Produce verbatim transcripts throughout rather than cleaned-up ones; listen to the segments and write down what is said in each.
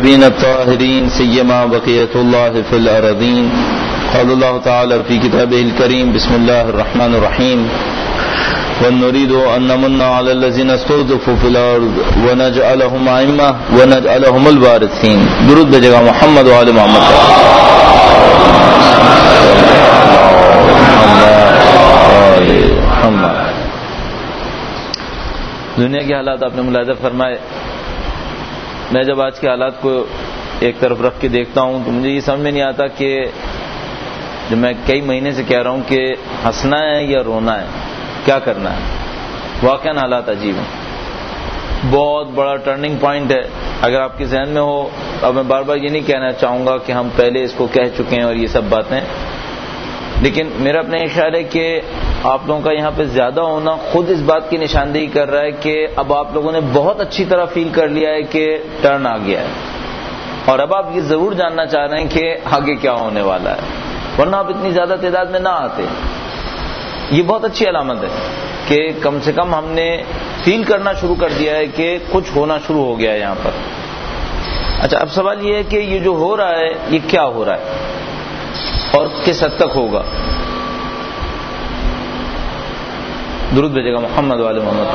بين الطاهرين سيما بقية الله في الأرضين. قال الله تعالى في كتابه الكريم: بسم الله الرحمن الرحيم. ونريد أن نمن على الذين استضعفوا في الأرض ونجعلهم أئمة ونجعلهم الوارثين. درود بھیجے گا محمد و آل محمد. دنیا کے حالات آپ نے ملاحظہ فرمائے. میں جب آج کے حالات کو ایک طرف رکھ کے دیکھتا ہوں تو مجھے یہ سمجھ میں نہیں آتا کہ جو میں کئی مہینے سے کہہ رہا ہوں کہ ہنسنا ہے یا رونا ہے، کیا کرنا ہے. واقعاً حالات عجیب ہیں. بہت بڑا ٹرننگ پوائنٹ ہے. اگر آپ کے ذہن میں ہو، اب میں بار بار یہ نہیں کہنا چاہوں گا کہ ہم پہلے اس کو کہہ چکے ہیں اور یہ سب باتیں، لیکن میرا اپنا خیال ہے کہ آپ لوگوں کا یہاں پہ زیادہ ہونا خود اس بات کی نشاندہی کر رہا ہے کہ اب آپ لوگوں نے بہت اچھی طرح فیل کر لیا ہے کہ ٹرن آ گیا ہے، اور اب آپ یہ ضرور جاننا چاہ رہے ہیں کہ آگے کیا ہونے والا ہے، ورنہ آپ اتنی زیادہ تعداد میں نہ آتے. یہ بہت اچھی علامت ہے کہ کم سے کم ہم نے فیل کرنا شروع کر دیا ہے کہ کچھ ہونا شروع ہو گیا ہے یہاں پر. اچھا، اب سوال یہ ہے کہ یہ جو ہو رہا ہے یہ کیا ہو رہا ہے اور کس حد تک ہوگا. درود بھیجے گا محمد والے محمد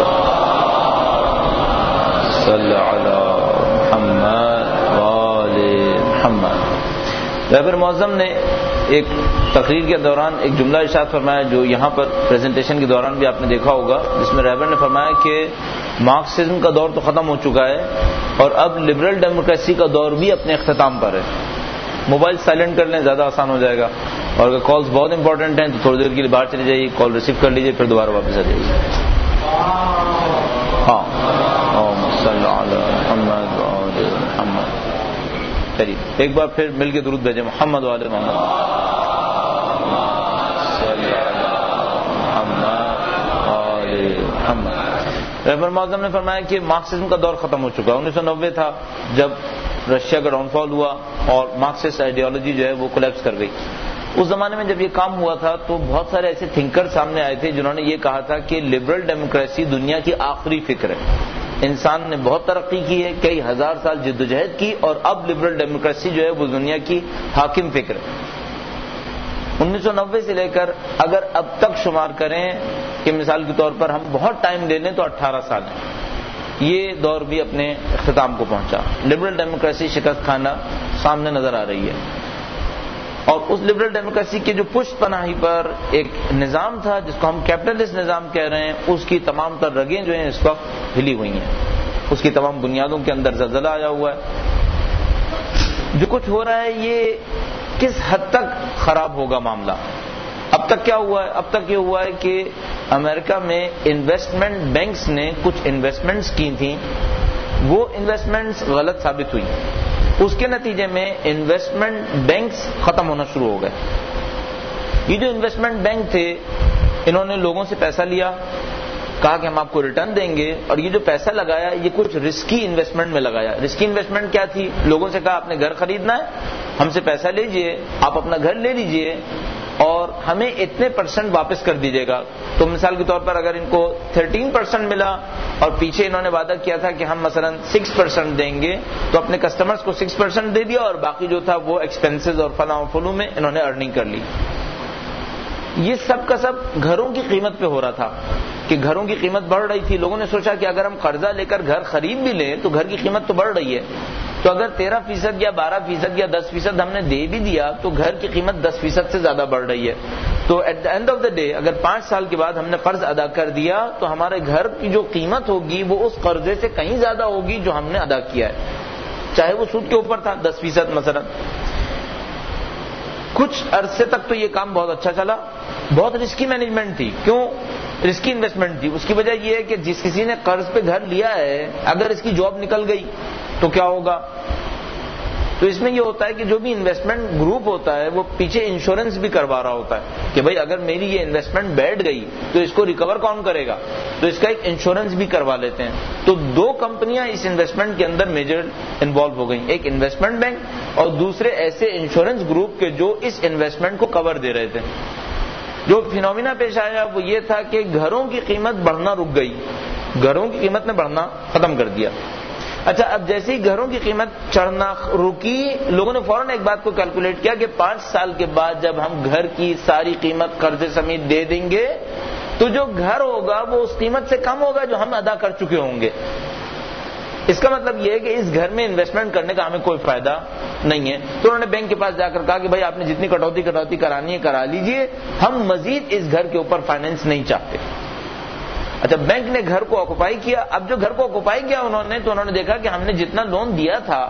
صلی علی محمد والے محمد. رہبر معظم نے ایک تقریر کے دوران ایک جملہ ارشاد فرمایا جو یہاں پر پریزنٹیشن کے دوران بھی آپ نے دیکھا ہوگا، جس میں رہبر نے فرمایا کہ مارکسزم کا دور تو ختم ہو چکا ہے اور اب لبرل ڈیموکریسی کا دور بھی اپنے اختتام پر ہے. موبائل سائلنٹ کر لیں، زیادہ آسان ہو جائے گا، اور اگر کالز بہت امپورٹنٹ ہیں تو تھوڑی دیر کے لیے باہر چلی جائیے، کال ریسیو کر لیجیے، پھر دوبارہ واپس آ جائیے. ہاں صلی علی محمد وعلی محمد. چلیے ایک بار پھر مل کے درود بھیجیں محمد وعلی محمد صلی علی محمد وعلی محمد. رہبر معظم نے فرمایا کہ مارکسزم کا دور ختم ہو چکا. انیس سو نوے تھا جب رشیا کا ڈاؤن فال ہوا اور مارکسسٹ آئیڈیالوجی جو ہے وہ کولیپس کر گئی. اس زمانے میں جب یہ کام ہوا تھا تو بہت سارے ایسے تھنکر سامنے آئے تھے جنہوں نے یہ کہا تھا کہ لبرل ڈیموکریسی دنیا کی آخری فکر ہے. انسان نے بہت ترقی کی ہے، کئی ہزار سال جدوجہد کی، اور اب لبرل ڈیموکریسی جو ہے وہ دنیا کی حاکم فکر ہے. انیس سو نوے سے لے کر اگر اب تک شمار کریں کہ مثال کے طور پر ہم بہت ٹائم لے لیں تو اٹھارہ سال ہیں. یہ دور بھی اپنے اختتام کو پہنچا. لبرل ڈیموکریسی شکست کھانا سامنے نظر آ رہی ہے، اور اس لبرل ڈیموکریسی کے جو پشت پناہی پر ایک نظام تھا جس کو ہم کیپٹلسٹ نظام کہہ رہے ہیں، اس کی تمام تر رگیں جو ہیں اس وقت ہلی ہوئی ہیں. اس کی تمام بنیادوں کے اندر زلزلہ آیا ہوا ہے. جو کچھ ہو رہا ہے یہ کس حد تک خراب ہوگا معاملہ. اب تک کیا ہوا ہے؟ اب تک یہ ہوا ہے کہ امریکہ میں انویسٹمنٹ بینکس نے کچھ انویسٹمنٹس کی تھیں، وہ انویسٹمنٹس غلط ثابت ہوئی. اس کے نتیجے میں انویسٹمنٹ بینکس ختم ہونا شروع ہو گئے. یہ جو انویسٹمنٹ بینک تھے انہوں نے لوگوں سے پیسہ لیا، کہا کہ ہم آپ کو ریٹرن دیں گے، اور یہ جو پیسہ لگایا یہ کچھ رسکی انویسٹمنٹ میں لگایا. رسکی انویسٹمنٹ کیا تھی؟ لوگوں سے کہا آپ نے گھر خریدنا ہے، ہم سے پیسہ لیجئے، آپ اپنا گھر لے لیجئے اور ہمیں اتنے پرسنٹ واپس کر دیجیے گا. تو مثال کے طور پر اگر ان کو تھرٹین پرسنٹ ملا اور پیچھے انہوں نے وعدہ کیا تھا کہ ہم مثلا سکس پرسنٹ دیں گے، تو اپنے کسٹمرز کو سکس پرسنٹ دے دیا اور باقی جو تھا وہ ایکسپینسز اور فلاں و فلوں میں انہوں نے ارننگ کر لی. یہ سب کا سب گھروں کی قیمت پہ ہو رہا تھا کہ گھروں کی قیمت بڑھ رہی تھی. لوگوں نے سوچا کہ اگر ہم قرضہ لے کر گھر خرید بھی لیں تو گھر کی قیمت تو بڑھ رہی ہے، تو اگر تیرہ فیصد یا بارہ فیصد یا دس فیصد ہم نے دے بھی دیا تو گھر کی قیمت دس فیصد سے زیادہ بڑھ رہی ہے. تو at the end of the day اگر پانچ سال کے بعد ہم نے قرض ادا کر دیا تو ہمارے گھر کی جو قیمت ہوگی وہ اس قرضے سے کہیں زیادہ ہوگی جو ہم نے ادا کیا ہے، چاہے وہ سود کے اوپر تھا دس فیصد مثلا. کچھ عرصے تک تو یہ کام بہت اچھا چلا. بہت رسکی مینجمنٹ تھی. کیوں رسکی انویسٹمنٹ تھی؟ اس کی وجہ یہ ہے کہ جس کسی نے قرض پہ گھر لیا ہے اگر اس کی جاب نکل گئی تو کیا ہوگا؟ تو اس میں یہ ہوتا ہے کہ جو بھی انویسٹمنٹ گروپ ہوتا ہے وہ پیچھے انشورنس بھی کروا رہا ہوتا ہے کہ بھائی اگر میری یہ انویسٹمنٹ بیٹھ گئی تو اس کو ریکور کون کرے گا، تو اس کا ایک انشورنس بھی کروا لیتے ہیں. تو دو کمپنیاں اس انویسٹمنٹ کے اندر میجر انوالو ہو گئیں، ایک انویسٹمنٹ بینک اور دوسرے ایسے انشورنس گروپ کے جو اس انویسٹمنٹ کو کور دے رہے تھے. جو فینومینا پیش آیا وہ یہ تھا کہ گھروں کی قیمت بڑھنا رک گئی، گھروں کی قیمت نے بڑھنا ختم کر دیا. اچھا اب جیسے ہی گھروں کی قیمت چڑھنا رکی، لوگوں نے فوراً ایک بات کو کیلکولیٹ کیا کہ پانچ سال کے بعد جب ہم گھر کی ساری قیمت قرضے سمیت دے دیں گے تو جو گھر ہوگا وہ اس قیمت سے کم ہوگا جو ہم ادا کر چکے ہوں گے. اس کا مطلب یہ ہے کہ اس گھر میں انویسٹمنٹ کرنے کا ہمیں کوئی فائدہ نہیں ہے. تو انہوں نے بینک کے پاس جا کر کہا کہ بھائی آپ نے جتنی کٹوتی کٹوتی کرانی ہے کرا لیجئے، ہم مزید اس گھر کے اوپر فائنینس نہیں چاہتے. اچھا بینک نے گھر کو آکوپائی کیا. اب جو گھر کو آکوپائی کیا انہوں نے تو انہوں نے دیکھا کہ ہم نے جتنا لون دیا تھا،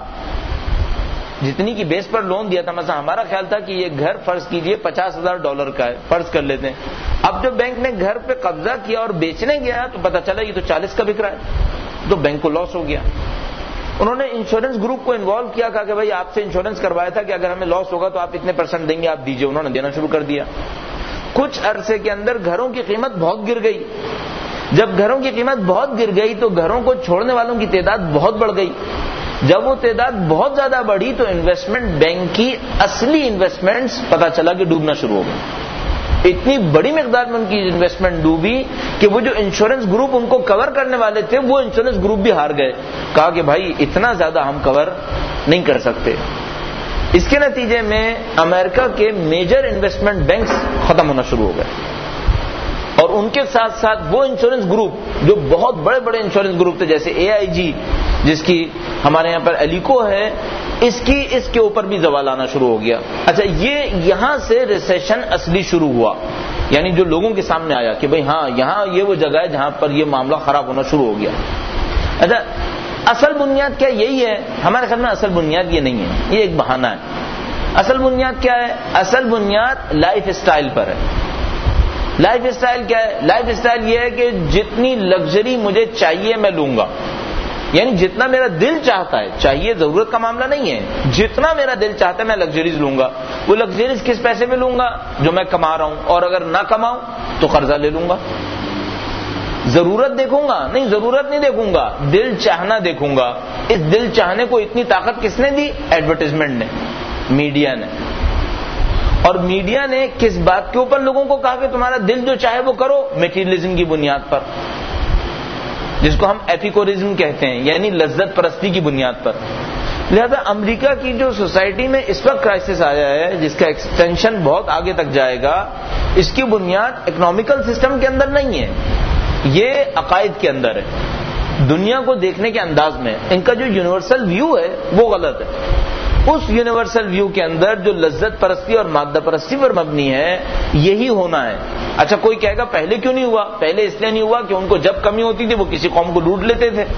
جتنی کی بیس پر لون دیا تھا، مثلا ہمارا خیال تھا کہ یہ گھر فرض کیجئے پچاس ہزار ڈالر کا ہے، فرض کر لیتے ہیں. اب جو بینک نے گھر پہ قبضہ کیا اور بیچنے گیا تو پتا چلا یہ تو چالیس کا بک رہا ہے، تو بینک کو لاس ہو گیا. انہوں نے انشورنس گروپ کو انوالو کیا، کہا کہ بھائی آپ سے انشورنس کروایا تھا کہ اگر ہمیں لاس ہوگا تو آپ اتنے پرسنٹ دیں گے، آپ دیجئے. انہوں نے دینا شروع کر دیا. کچھ عرصے کے اندر گھروں کی قیمت بہت گر گئی. جب گھروں کی قیمت بہت گر گئی تو گھروں کو چھوڑنے والوں کی تعداد بہت بڑھ گئی. جب وہ تعداد بہت زیادہ بڑھی تو انویسٹمنٹ بینک کی اصلی انویسٹمنٹس پتہ چلا کہ ڈوبنا شروع ہو گئی. اتنی بڑی مقدار میں ان کی انویسٹمنٹ ڈوبی کہ وہ جو انشورنس گروپ ان کو کور کرنے والے تھے وہ انشورنس گروپ بھی ہار گئے. کہا کہ بھائی اتنا زیادہ ہم کور نہیں کر سکتے. اس کے نتیجے میں امریکہ کے میجر انویسٹمنٹ بینکس ختم ہونا شروع ہو گئے، اور ان کے ساتھ ساتھ وہ انشورنس گروپ جو بہت بڑے بڑے انشورنس گروپ تھے جیسے اے آئی جی جس کی ہمارے یہاں پر ایلیکو ہے، اس کی اس کے اوپر بھی زوال آنا شروع ہو گیا. اچھا یہ یہاں سے ریسیشن اصلی شروع ہوا، یعنی جو لوگوں کے سامنے آیا کہ بھئی ہاں یہاں یہ وہ جگہ ہے جہاں پر یہ معاملہ خراب ہونا شروع ہو گیا. اچھا اصل بنیاد کیا یہی ہے؟ ہمارے خیال میں اصل بنیاد یہ نہیں ہے، یہ ایک بہانہ ہے. اصل بنیاد کیا ہے؟ اصل بنیاد لائف اسٹائل پر ہے. لائف اسٹائل کیا ہے؟ لائف اسٹائل یہ ہے کہ جتنی لگژری مجھے چاہیے میں لوں گا، یعنی جتنا میرا دل چاہتا ہے، چاہیے ضرورت کا معاملہ نہیں ہے، جتنا میرا دل چاہتا ہے میں لگژریز لوں گا. وہ لگژریز کس پیسے میں لوں گا؟ جو میں کما رہا ہوں، اور اگر نہ کماؤں تو قرضہ لے لوں گا. ضرورت دیکھوں گا نہیں، ضرورت نہیں دیکھوں گا، دل چاہنا دیکھوں گا. اس دل چاہنے کو اتنی طاقت کس نے دی؟ ایڈورٹائزمنٹ نے، میڈیا نے. اور میڈیا نے کس بات کے اوپر لوگوں کو کہا کہ تمہارا دل جو چاہے وہ کرو؟ میٹیریلزم کی بنیاد پر، جس کو ہم ایپیکورزم کہتے ہیں، یعنی لذت پرستی کی بنیاد پر. لہذا امریکہ کی جو سوسائٹی میں اس وقت کرائسس آیا ہے، جس کا ایکسٹینشن بہت آگے تک جائے گا، اس کی بنیاد اکنامیکل سسٹم کے اندر نہیں ہے، یہ عقائد کے اندر ہے، دنیا کو دیکھنے کے انداز میں. ان کا جو یونیورسل ویو ہے وہ غلط ہے. اس یونیورسل ویو کے اندر جو لذت پرستی اور مادہ پرستی پر مبنی ہے یہی ہونا ہے. اچھا کوئی کہے گا پہلے کیوں نہیں ہوا؟ پہلے اس لیے نہیں ہوا کہ ان کو جب کمی ہوتی تھی وہ کسی قوم کو لوٹ لیتے تھے.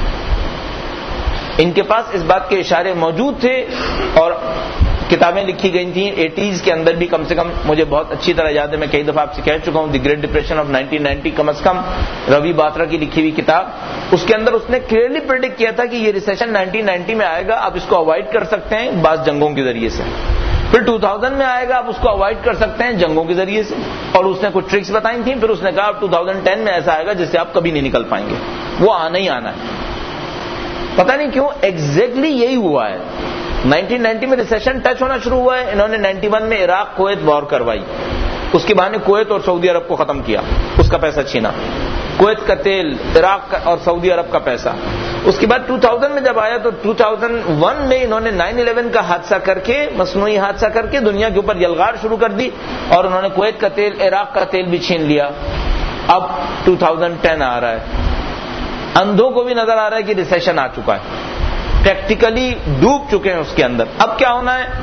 ان کے پاس اس بات کے اشارے موجود تھے اور کتابیں لکھی گئی تھیں ایٹیز کے اندر بھی. کم سے کم مجھے بہت اچھی طرح یاد ہے، میں کئی دفعہ آپ سے کہہ چکا ہوں، the great depression of nineteen ninety کم از کم روی باترا کی لکھی ہوئی کتاب، اس کے اندر اس نے کلیئرلی پریڈکٹ کیا تھا کہ یہ ریسیشن نائنٹین نائنٹی میں آئے گا، آپ اس کو اوائڈ کر سکتے ہیں بعض جنگوں کے ذریعے سے. پھر ٹو تھاؤزینڈ میں آئے گا، آپ اس کو اوائڈ کر سکتے ہیں جنگوں کے ذریعے سے. اور اس نے کچھ ٹرکس بتائی تھیں. پھر اس نے کہا ٹو تھاؤزینڈ ٹین میں ایسا آئے گا جس سے آپ کبھی نہیں نکل پائیں گے، وہ آنا ہی آنا ہے. پتہ نہیں کیوں ایگزیکٹلی یہی ہوا ہے. نائنٹین نائنٹی میں ریسیشن ٹچ ہونا شروع ہوا ہے. انہوں نے نائنٹی ون میں عراق کویت وار کروائی، اس کے بہانے کویت اور سعودی عرب کو ختم کیا، اس کا پیسہ چھینا. کویت کا تیل، عراق کا اور سعودی عرب کا پیسہ. اس کے بعد ٹو تھاؤزینڈ میں جب آیا تو ٹو تھاؤزینڈ ون میں انہوں نے نائن الیون کا حادثہ کر کے، مصنوعی حادثہ کر کے دنیا کے اوپر یلغار شروع کر دی، اور انہوں نے کویت کا تیل، عراق کا تیل بھی چھین لیا. اب ٹو تھاؤزینڈ ٹین آ رہا ہے، اندھوں کو بھی نظر آ رہا ہے کہ ریسیشن آ چکا ہے، پریکٹیکلی ڈوب چکے ہیں اس کے اندر. اب کیا ہونا ہے؟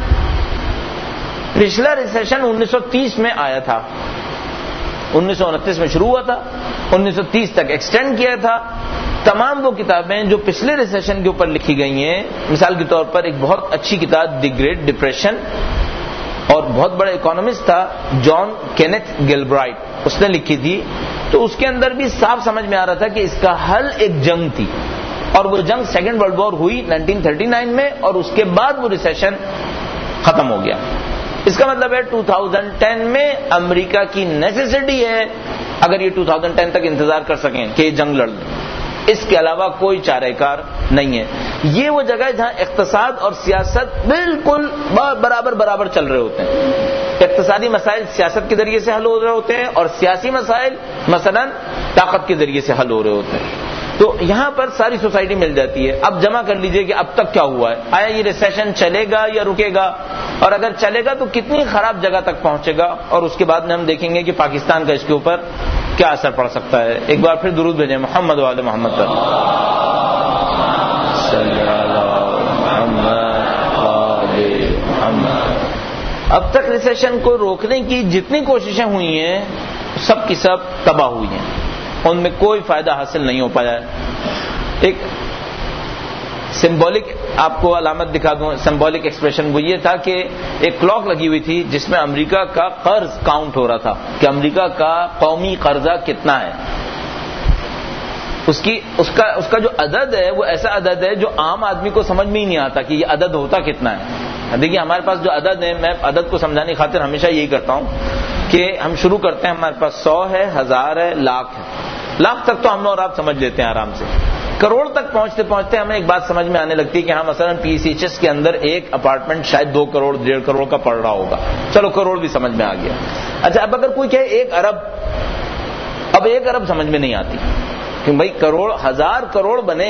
پچھلا ریسیشن انیس سو تیس میں آیا تھا، انیس سو انتیس میں شروع ہوا تھا، انیس سو تیس تک ایکسٹینڈ کیا تھا. تمام وہ کتابیں جو پچھلے ریسیشن کے اوپر لکھی گئی ہیں، مثال کے طور پر ایک بہت اچھی کتاب دی گریٹ ڈپریشن، اور بہت بڑا اکانومسٹ تھا جان کینتھ گلبرائٹ، اس نے لکھی تھی. تو اس کے اندر بھی صاف سمجھ میں آ رہا تھا کہ اس کا حل ایک جنگ تھی، اور وہ جنگ سیکنڈ ورلڈ وار ہوئی نائنٹین تھرٹی نائن میں، اور اس کے بعد وہ ریسیشن ختم ہو گیا. اس کا مطلب ہے ٹو تھاؤزینڈ ٹین میں امریکہ کی نیسیسٹی ہے اگر یہ ٹو تھاؤزینڈ ٹین تک انتظار کر سکیں کہ یہ جنگ لڑ لیں، اس کے علاوہ کوئی چارہ کار نہیں ہے. یہ وہ جگہ ہے جہاں اقتصاد اور سیاست بالکل برابر برابر چل رہے ہوتے ہیں. اقتصادی مسائل سیاست کے ذریعے سے حل ہو رہے ہوتے ہیں، اور سیاسی مسائل مثلا طاقت کے ذریعے سے حل ہو رہے ہوتے ہیں. تو یہاں پر ساری سوسائٹی مل جاتی ہے. اب جمع کر لیجئے کہ اب تک کیا ہوا ہے, آیا یہ ریسیشن چلے گا یا رکے گا, اور اگر چلے گا تو کتنی خراب جگہ تک پہنچے گا, اور اس کے بعد میں ہم دیکھیں گے کہ پاکستان کا اس کے اوپر کیا اثر پڑ سکتا ہے. ایک بار پھر درود بھیجیں محمد والے محمد پر. اب تک ریسیشن کو روکنے کی جتنی کوششیں ہوئی ہیں سب کی سب تباہ ہوئی ہیں, ان میں کوئی فائدہ حاصل نہیں ہو پایا ہے. ایک سمبولک آپ کو علامت دکھا دوں, سمبولک ایکسپریشن وہ یہ تھا کہ ایک کلاک لگی ہوئی تھی جس میں امریکہ کا قرض کاؤنٹ ہو رہا تھا کہ امریکہ کا قومی قرضہ کتنا ہے. اس کی اس کا اس کا جو عدد ہے وہ ایسا عدد ہے جو عام آدمی کو سمجھ میں ہی نہیں آتا کہ یہ عدد ہوتا کتنا ہے. دیکھیے ہمارے پاس جو عدد ہے, میں عدد کو سمجھانے کی خاطر ہمیشہ یہی کرتا ہوں کہ ہم شروع کرتے ہیں, ہمارے پاس سو ہے, ہزار ہے, لاکھ ہے. لاکھ تک تو ہم اور آپ سمجھ لیتے ہیں آرام سے. کروڑ تک پہنچتے پہنچتے ہمیں ایک بات سمجھ میں آنے لگتی ہے کہ ہاں مثلا پی سی ایچ ایس کے اندر ایک اپارٹمنٹ شاید دو کروڑ ڈیڑھ کروڑ کا پڑ رہا ہوگا. چلو کروڑ بھی سمجھ میں آ گیا. اچھا اب اگر کوئی کہے ایک ارب, اب ایک ارب سمجھ میں نہیں آتی کہ بھائی کروڑ, ہزار کروڑ بنے,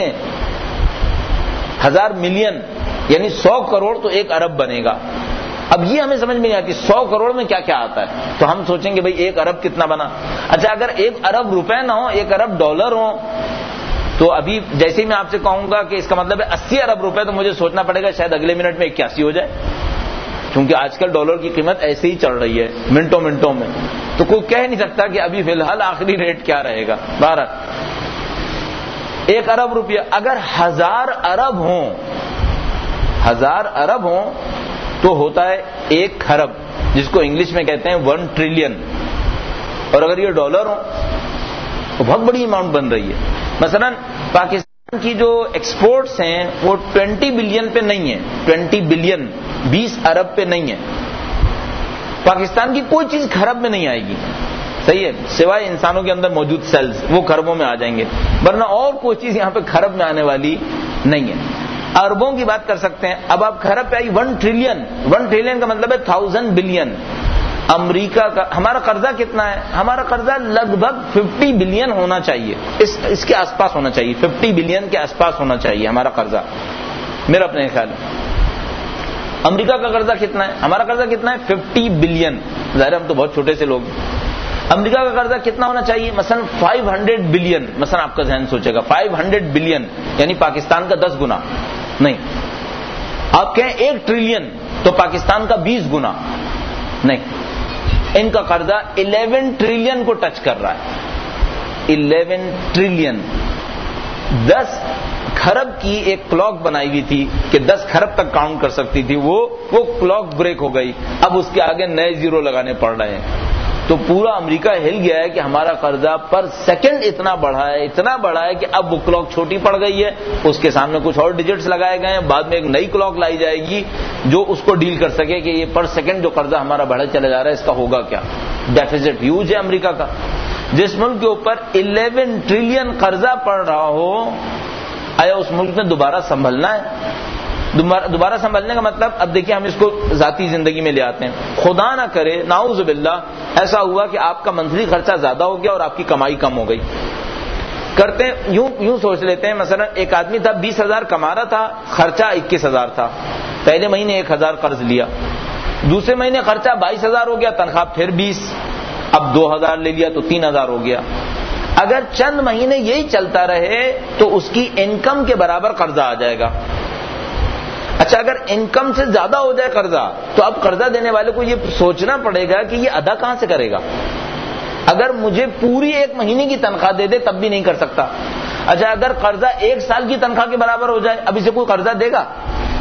ہزار ملین یعنی سو کروڑ تو ایک ارب بنے گا. اب یہ ہمیں سمجھ میں نہیں آتی سو کروڑ میں کیا کیا آتا ہے, تو ہم سوچیں گے بھائی ایک ارب کتنا بنا. اچھا اگر ایک ارب روپے نہ ہو, ایک ارب ڈالر ہو, تو ابھی جیسے ہی میں آپ سے کہوں گا کہ اس کا مطلب ہے اسی ارب روپے, تو مجھے سوچنا پڑے گا شاید اگلے منٹ میں اکیاسی ہو جائے, کیونکہ آج کل ڈالر کی قیمت ایسے ہی چل رہی ہے منٹوں منٹوں میں. تو کوئی کہہ نہیں سکتا کہ ابھی فی الحال آخری ریٹ کیا رہے گا. بارہ ایک ارب روپیہ, اگر ہزار ارب ہوں, ہزار ارب ہوں تو ہوتا ہے ایک کھرب, جس کو انگلش میں کہتے ہیں ون ٹریلین. اور اگر یہ ڈالر ہوں تو بہت بڑی اماؤنٹ بن رہی ہے. مثلا پاکستان کی جو ایکسپورٹس ہیں وہ ٹوینٹی بلین پہ نہیں ہے, ٹوینٹی بلین بیس ارب پہ نہیں ہے. پاکستان کی کوئی چیز کھرب میں نہیں آئے گی, صحیح ہے, سوائے انسانوں کے اندر موجود سیلز, وہ کھربوں میں آ جائیں گے, ورنہ اور کوئی چیز یہاں پہ کھرب میں آنے والی نہیں ہے. اربوں کی بات کر سکتے ہیں. اب آپ کھرب پہ آئی ون ٹریلین, ون ٹریلین کا مطلب ہے تھاؤزینڈ بلین. امریکہ کا ہمارا قرضہ کتنا ہے؟ ہمارا قرضہ لگ بھگ ففٹی بلین ہونا چاہیے, اس اس کے آس پاس ہونا چاہیے, ففٹی بلین کے آس پاس ہونا چاہیے ہمارا قرضہ, میرا اپنے خیال ہے. امریکہ کا قرضہ کتنا ہے؟ ہمارا قرضہ کتنا ہے؟ Fifty billion. ظاہر ہم تو بہت چھوٹے سے لوگ ہیں. امریکہ کا قرضہ کتنا ہونا چاہیے؟ مثلا فائیو ہنڈریڈ بلین. مثلا آپ کا ذہن سوچے گا فائیو ہنڈریڈ بلین یعنی پاکستان کا دس گنا نہیں. آپ کہیں ایک ٹریلین تو پاکستان کا بیس گنا نہیں. ان کا قرضہ الیون ٹریلین کو ٹچ کر رہا ہے. Eleven trillion. دس کھرب کی ایک کلاک بنائی ہوئی تھی کہ دس کھرب تک کاؤنٹ کر سکتی تھی, وہ وہ کلاک بریک ہو گئی. اب اس کے آگے نئے زیرو لگانے پڑ رہے ہیں. تو پورا امریکہ ہل گیا ہے کہ ہمارا قرضہ پر سیکنڈ اتنا بڑھا ہے, اتنا بڑھا ہے کہ اب وہ کلاک چھوٹی پڑ گئی ہے, اس کے سامنے کچھ اور ڈیجٹس لگائے گئے ہیں, بعد میں ایک نئی کلاک لائی جائے گی جو اس کو ڈیل کر سکے کہ یہ پر سیکنڈ جو قرضہ ہمارا بڑھا چلا جا رہا ہے اس کا ہوگا کیا. ڈیفیسٹ ہیوج ہے امریکہ کا. جس ملک کے اوپر الیون ٹریلین قرضہ پڑ رہا ہو, آیا اس ملک میں دوبارہ سنبھلنا ہے؟ دوبارہ سنبھلنے کا مطلب, اب دیکھیں ہم اس کو ذاتی زندگی میں لے آتے ہیں. خدا نہ کرے, نعوذ باللہ, ایسا ہوا کہ آپ کا منتھلی خرچہ زیادہ ہو گیا اور آپ کی کمائی کم ہو گئی. کرتے یوں یوں سوچ لیتے ہیں, مثلا ایک آدمی تھا بیس ہزار کما رہا تھا, خرچہ اکیس ہزار تھا. پہلے مہینے ایک ہزار قرض لیا, دوسرے مہینے خرچہ بائیس ہزار ہو گیا, تنخواہ پھر بیس, اب دو ہزار لے لیا تو تین ہزار ہو گیا. اگر چند مہینے یہی چلتا رہے تو اس کی انکم کے برابر قرضہ آ جائے گا. اچھا اگر انکم سے زیادہ ہو جائے قرضہ, تو اب قرضہ دینے والے کو یہ سوچنا پڑے گا کہ یہ ادا کہاں سے کرے گا. اگر مجھے پوری ایک مہینے کی تنخواہ دے دے تب بھی نہیں کر سکتا. اچھا اگر قرضہ ایک سال کی تنخواہ کے برابر ہو جائے, اب اسے کوئی قرضہ دے گا؟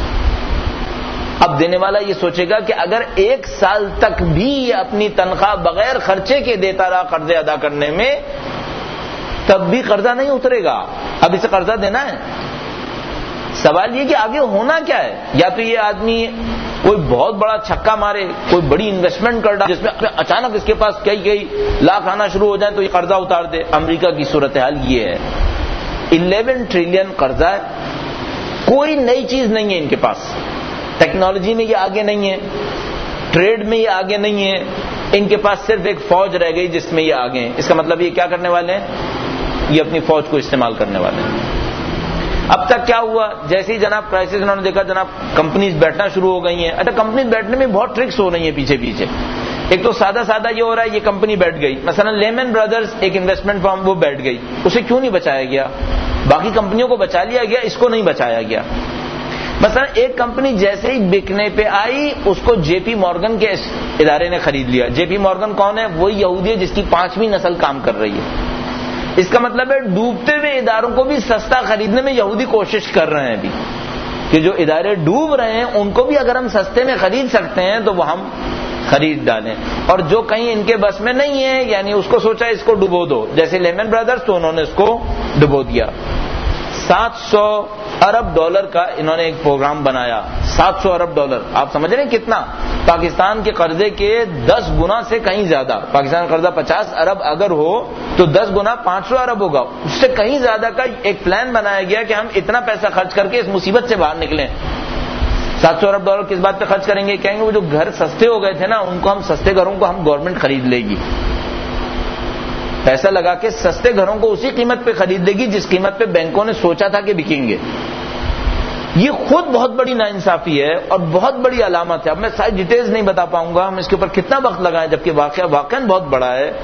اب دینے والا یہ سوچے گا کہ اگر ایک سال تک بھی اپنی تنخواہ بغیر خرچے کے دیتا رہا قرضے ادا کرنے میں, تب بھی قرضہ نہیں اترے گا. اب اسے قرضہ دینا ہے. سوال یہ کہ آگے ہونا کیا ہے. یا تو یہ آدمی کوئی بہت بڑا چھکا مارے, کوئی بڑی انویسٹمنٹ کر ڈالے جس میں اچانک اس کے پاس کئی کئی لاکھ آنا شروع ہو جائیں تو یہ قرضہ اتار دے. امریکہ کی صورتحال یہ ہے, الیون ٹریلین قرضہ ہے, کوئی نئی چیز نہیں ہے ان کے پاس. ٹیکنالوجی میں یہ آگے نہیں ہے, ٹریڈ میں یہ آگے نہیں ہے, ان کے پاس صرف ایک فوج رہ گئی جس میں یہ آگے ہیں. اس کا مطلب یہ کیا کرنے والے ہیں؟ یہ اپنی فوج کو استعمال کرنے والے ہیں. اب تک کیا ہوا, جیسے ہی جناب کرائسس انہوں نے دیکھا جناب کمپنیز بیٹھنا شروع ہو گئی ہیں. اچھا کمپنیز بیٹھنے میں بہت ٹرکس ہو رہی ہیں پیچھے پیچھے. ایک تو سادہ سادہ یہ ہو رہا ہے, یہ کمپنی بیٹھ گئی, مثلا لیمن برادرز ایک انویسٹمنٹ فرم وہ بیٹھ گئی, اسے کیوں نہیں بچایا گیا؟ باقی کمپنیوں کو بچا لیا گیا, اس کو نہیں بچایا گیا. مثلا ایک کمپنی جیسے ہی بکنے پہ آئی, اس کو جے پی مورگن کے ادارے نے خرید لیا. جے پی مورگن کون ہے؟ وہی یہودی ہے جس کی پانچویں نسل کام کر رہی ہے. اس کا مطلب ہے ڈوبتے ہوئے اداروں کو بھی سستا خریدنے میں یہودی کوشش کر رہے ہیں ابھی, کہ جو ادارے ڈوب رہے ہیں ان کو بھی اگر ہم سستے میں خرید سکتے ہیں تو وہ ہم خرید ڈالیں, اور جو کہیں ان کے بس میں نہیں ہے, یعنی اس کو سوچا اس کو ڈبو دو, جیسے لیمن برادرز تو انہوں نے اس کو ڈبو دیا. سات سو ارب ڈالر کا انہوں نے ایک پروگرام بنایا. سات سو ارب ڈالر, آپ سمجھ رہے ہیں کتنا؟ پاکستان کے قرضے کے دس گنا سے کہیں زیادہ. پاکستان کا قرضہ پچاس ارب اگر ہو تو دس گنا پانچ سو ارب ہوگا, اس سے کہیں زیادہ کا ایک پلان بنایا گیا کہ ہم اتنا پیسہ خرچ کر کے اس مصیبت سے باہر نکلیں. سات سو ارب ڈالر کس بات پہ خرچ کریں گے؟ کہیں گے وہ جو گھر سستے ہو گئے تھے نا, ان کو ہم سستے گھروں کو ہم گورنمنٹ خرید لے گی, پیسہ لگا کے سستے گھروں کو اسی قیمت پہ خرید لے گی جس قیمت پہ بینکوں نے سوچا تھا کہ بکیں گے. یہ خود بہت بڑی ناانصافی ہے اور بہت بڑی علامت ہے. اب میں ساری ڈیٹیلز نہیں بتا پاؤں گا, ہم اس کے اوپر کتنا وقت لگائیں, جبکہ واقعہ واقعاً بہت بڑا ہے.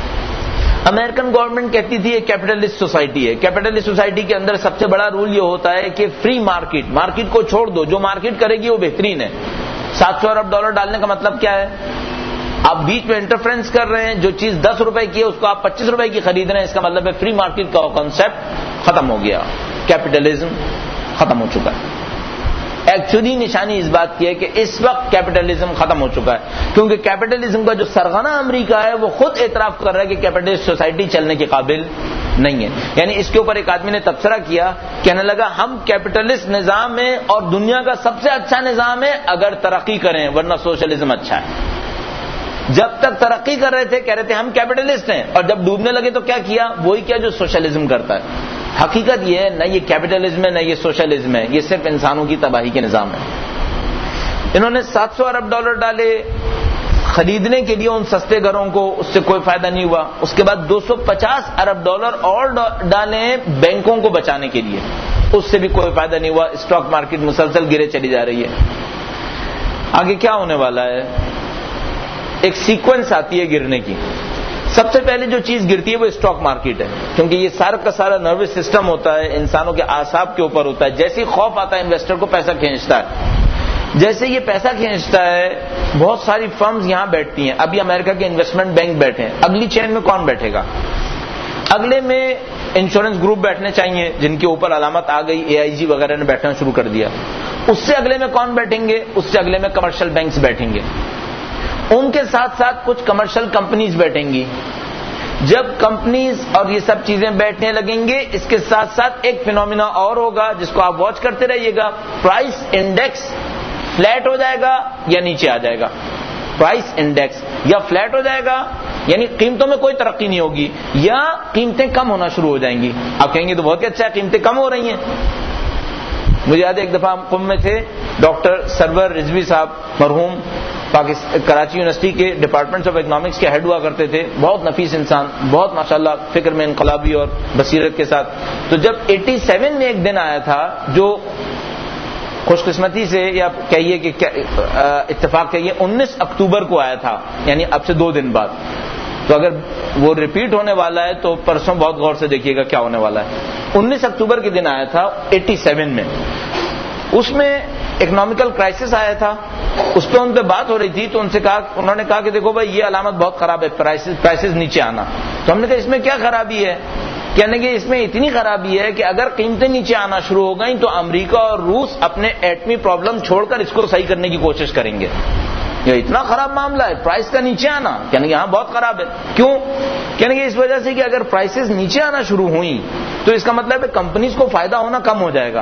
امریکن گورنمنٹ کہتی تھی یہ کیپٹلسٹ سوسائٹی ہے. کیپٹلسٹ سوسائٹی کے اندر سب سے بڑا رول یہ ہوتا ہے کہ فری مارکیٹ, مارکیٹ کو چھوڑ دو, جو مارکیٹ کرے گی وہ بہترین ہے. سات سو ارب ڈالر ڈالنے کا مطلب کیا ہے؟ آپ بیچ میں انٹرفرنس کر رہے ہیں, جو چیز دس روپے کی ہے اس کو آپ پچیس روپے کی خرید رہے ہیں, اس کا مطلب ہے فری مارکیٹ کا کانسیپٹ ختم ہو گیا, کیپٹلزم ختم ہو چکا ہے. ایکچولی نشانی اس بات کی ہے کہ اس وقت کیپٹلزم ختم ہو چکا ہے, کیونکہ کیپٹلزم کا جو سرغنہ امریکہ ہے وہ خود اعتراف کر رہا ہے کہ کیپٹلسٹ سوسائٹی چلنے کے قابل نہیں ہے. یعنی اس کے اوپر ایک آدمی نے تبصرہ کیا, کہنے لگا ہم کیپٹلسٹ نظام میں اور دنیا کا سب سے اچھا نظام ہے اگر ترقی کریں, ورنہ سوشلزم اچھا ہے. جب تک ترقی کر رہے تھے کہہ رہے تھے ہم کیپٹلسٹ ہیں, اور جب ڈوبنے لگے تو کیا کیا؟ وہی کیا جو سوشلزم کرتا ہے. حقیقت یہ ہے, نہ یہ کیپٹلزم ہے نہ یہ سوشلزم ہے, یہ صرف انسانوں کی تباہی کے نظام ہے. انہوں نے سات سو ارب ڈالر ڈالے خریدنے کے لیے ان سستے گھروں کو, اس سے کوئی فائدہ نہیں ہوا. اس کے بعد دو سو پچاس ارب ڈالر اور ڈالے بینکوں کو بچانے کے لیے, اس سے بھی کوئی فائدہ نہیں ہوا. اسٹاک مارکیٹ مسلسل گرے چلی جا رہی ہے. آگے کیا ہونے والا ہے؟ ایک سیکوینس آتی ہے گرنے کی. سب سے پہلے جو چیز گرتی ہے وہ اسٹاک مارکیٹ ہے, کیونکہ یہ سارا کا سارا نروس سسٹم ہوتا ہے, انسانوں کے اعصاب کے اوپر ہوتا ہے. جیسے ہی خوف آتا ہے انویسٹر کو پیسہ کھینچتا ہے. جیسے یہ پیسہ کھینچتا ہے بہت ساری فرمز یہاں بیٹھتی ہیں. ابھی امریکہ کے انویسٹمنٹ بینک بیٹھے ہیں, اگلی چین میں کون بیٹھے گا؟ اگلے میں انشورنس گروپ بیٹھنے چاہیے جن کے اوپر علامت آ گئی, اے آئی جی وغیرہ نے بیٹھنا شروع کر دیا. اس سے اگلے میں کون بیٹھیں گے؟ اس سے اگلے میں کمرشل بینکس بیٹھیں گے. ان کے ساتھ ساتھ کچھ کمرشل کمپنیز بیٹھیں گی. جب کمپنیز اور یہ سب چیزیں بیٹھنے لگیں گے, اس کے ساتھ ساتھ ایک فینومینا اور ہوگا جس کو آپ واچ کرتے رہیے گا. پرائس انڈیکس فلیٹ ہو جائے گا یا نیچے آ جائے گا. پرائس انڈیکس یا فلیٹ ہو جائے گا, یعنی قیمتوں میں کوئی ترقی نہیں ہوگی, یا قیمتیں کم ہونا شروع ہو جائیں گی. آپ کہیں گے تو بہت اچھا ہے, قیمتیں کم ہو رہی ہیں. مجھے یاد ہے ایک دفعہ ہم قم میں تھے, ڈاکٹر سرور رضوی صاحب مرحوم کراچی یونیورسٹی کے ڈپارٹمنٹ آف اکنامکس کے ہیڈ ہوا کرتے تھے. بہت نفیس انسان, بہت ماشاءاللہ فکر میں انقلابی اور بصیرت کے ساتھ. تو جب اٹھاسی میں ایک دن آیا تھا جو خوش قسمتی سے یا کہیے کہ اتفاق کہیے انیس اکتوبر کو آیا تھا, یعنی اب سے دو دن بعد. تو اگر وہ ریپیٹ ہونے والا ہے تو پرسوں بہت غور سے دیکھیے گا کیا ہونے والا ہے. انیس اکتوبر کے دن آیا تھا اٹھاسی میں. اس میں اکنامیکل کرائسس آیا تھا, اس پہ ان پہ بات ہو رہی تھی. تو ان سے کہا, انہوں نے کہا کہ دیکھو بھائی یہ علامت بہت خراب ہے, پرائسز پرائسز نیچے آنا. تو ہم نے کہا اس میں کیا خرابی ہے؟ کہنے کہ اس میں اتنی خرابی ہے کہ اگر قیمتیں نیچے آنا شروع ہو گئیں تو امریکہ اور روس اپنے ایٹمی پرابلم چھوڑ کر اس کو صحیح کرنے کی کوشش کریں گے. یہ اتنا خراب معاملہ ہے پرائس کا نیچے آنا, کہنے کہ ہاں بہت خراب ہے. کیوں؟ کہنے کہ اس وجہ سے کہ اگر پرائسز نیچے آنا شروع ہوئیں تو اس کا مطلب ہے کمپنیز کو فائدہ ہونا کم ہو جائے گا.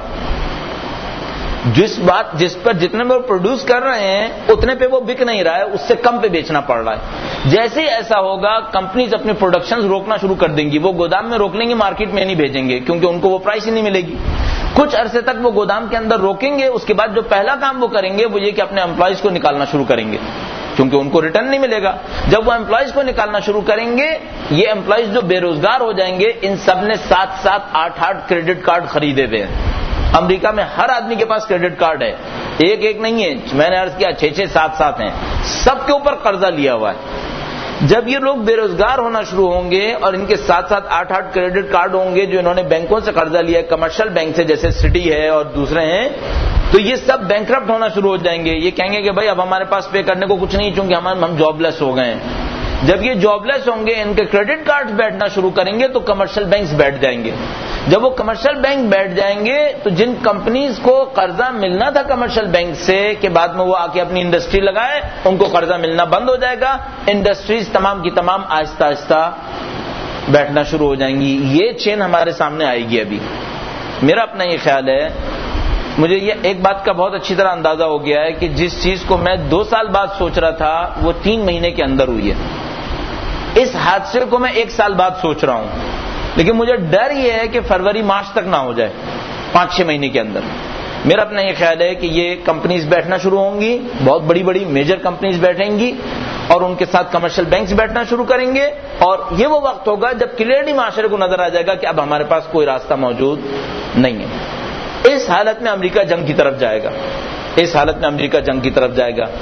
جس بات جس پر جتنے میں وہ پروڈیوس کر رہے ہیں اتنے پہ وہ بک نہیں رہا ہے, اس سے کم پہ بیچنا پڑ رہا ہے. جیسے ہی ایسا ہوگا کمپنیز اپنے پروڈکشن روکنا شروع کر دیں گی. وہ گودام میں روک لیں گے, مارکیٹ میں نہیں بھیجیں گے کیونکہ ان کو وہ پرائس ہی نہیں ملے گی. کچھ عرصے تک وہ گودام کے اندر روکیں گے, اس کے بعد جو پہلا کام وہ کریں گے وہ یہ کہ اپنے امپلائیز کو نکالنا شروع کریں گے. کیونکہ ان کو ریٹرن نہیں ملے گا. جب وہ امپلائیز کو نکالنا شروع کریں گے, یہ امپلائیز جو بے روزگار ہو جائیں گے, ان سب نے سات سات آٹھ آٹھ کریڈٹ کارڈ خریدے ہوئے ہیں. امریکہ میں ہر آدمی کے پاس کریڈٹ کارڈ ہے, ایک ایک نہیں ہے, میں نے عرض کیا چھ چھ سات سات ہیں, سب کے اوپر قرضہ لیا ہوا ہے. جب یہ لوگ بے روزگار ہونا شروع ہوں گے اور ان کے ساتھ ساتھ آٹھ آٹھ کریڈٹ کارڈ ہوں گے جو انہوں نے بینکوں سے قرضہ لیا ہے, کمرشل بینک سے جیسے سٹی ہے اور دوسرے ہیں, تو یہ سب بینکرپٹ ہونا شروع ہو جائیں گے. یہ کہیں گے کہ بھائی اب ہمارے پاس پے کرنے کو کچھ نہیں, چونکہ ہم ہم جاب لیس ہو گئے ہیں. جب یہ جاب لیس ہوں گے, ان کے کریڈٹ کارڈ بیٹھنا شروع کریں گے تو کمرشل بینکس بیٹھ جائیں گے. جب وہ کمرشل بینک بیٹھ جائیں گے تو جن کمپنیز کو قرضہ ملنا تھا کمرشل بینک سے کہ بعد میں وہ آ کے اپنی انڈسٹری لگائے, ان کو قرضہ ملنا بند ہو جائے گا. انڈسٹریز تمام کی تمام آہستہ آہستہ بیٹھنا شروع ہو جائیں گی. یہ چین ہمارے سامنے آئے گی. ابھی میرا اپنا یہ خیال ہے, مجھے یہ ایک بات کا بہت اچھی طرح اندازہ ہو گیا ہے کہ جس چیز کو میں دو سال بعد سوچ رہا تھا وہ تین مہینے کے اندر ہوئی ہے. اس حادثے کو میں ایک سال بعد سوچ رہا ہوں, لیکن مجھے ڈر یہ ہے کہ فروری مارچ تک نہ ہو جائے, پانچ چھ مہینے کے اندر. میرا اپنا یہ خیال ہے کہ یہ کمپنیز بیٹھنا شروع ہوں گی, بہت بڑی بڑی میجر کمپنیز بیٹھیں گی اور ان کے ساتھ کمرشل بینکس بیٹھنا شروع کریں گے, اور یہ وہ وقت ہوگا جب کلیئرلی معاشرے کو نظر آ جائے گا کہ اب ہمارے پاس کوئی راستہ موجود نہیں ہے. اس حالت میں امریکہ جنگ کی طرف جائے گا. اس حالت میں امریکہ جنگ کی طرف جائے گا.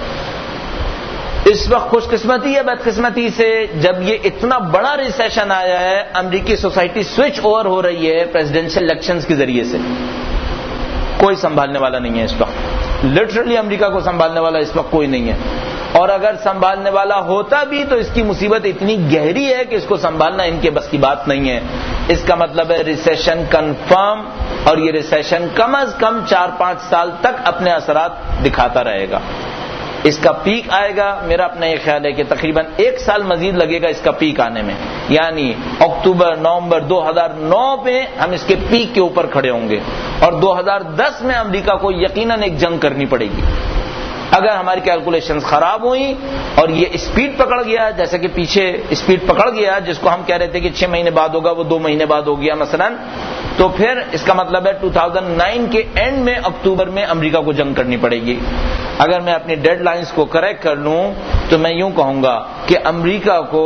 اس وقت خوش قسمتی یا بدقسمتی سے جب یہ اتنا بڑا ریسیشن آیا ہے, امریکی سوسائٹی سوئچ اوور ہو رہی ہے پریزیڈنشل الیکشنز کے ذریعے سے. کوئی سنبھالنے والا نہیں ہے اس وقت, لٹرلی امریکہ کو سنبھالنے والا اس وقت کوئی نہیں ہے. اور اگر سنبھالنے والا ہوتا بھی تو اس کی مصیبت اتنی گہری ہے کہ اس کو سنبھالنا ان کے بس کی بات نہیں ہے. اس کا مطلب ہے ریسیشن کنفرم, اور یہ ریسیشن کم از کم چار پانچ سال تک اپنے اثرات دکھاتا رہے گا. اس کا پیک آئے گا, میرا اپنا یہ خیال ہے کہ تقریباً ایک سال مزید لگے گا اس کا پیک آنے میں, یعنی اکتوبر نومبر دو ہزار نو میں ہم اس کے پیک کے اوپر کھڑے ہوں گے, اور دو ہزار دس میں امریکہ کو یقیناً ایک جنگ کرنی پڑے گی. اگر ہماری کیلکولیشنز خراب ہوئی اور یہ اسپیڈ پکڑ گیا, جیسے کہ پیچھے اسپیڈ پکڑ گیا جس کو ہم کہہ رہے تھے کہ چھ مہینے بعد ہوگا, وہ دو مہینے بعد ہو گیا مثلا, تو پھر اس کا مطلب ہے دو ہزار نو کے اینڈ میں اکتوبر میں امریکہ کو جنگ کرنی پڑے گی. اگر میں اپنی ڈیڈ لائنز کو کریکٹ کر لوں تو میں یوں کہوں گا کہ امریکہ کو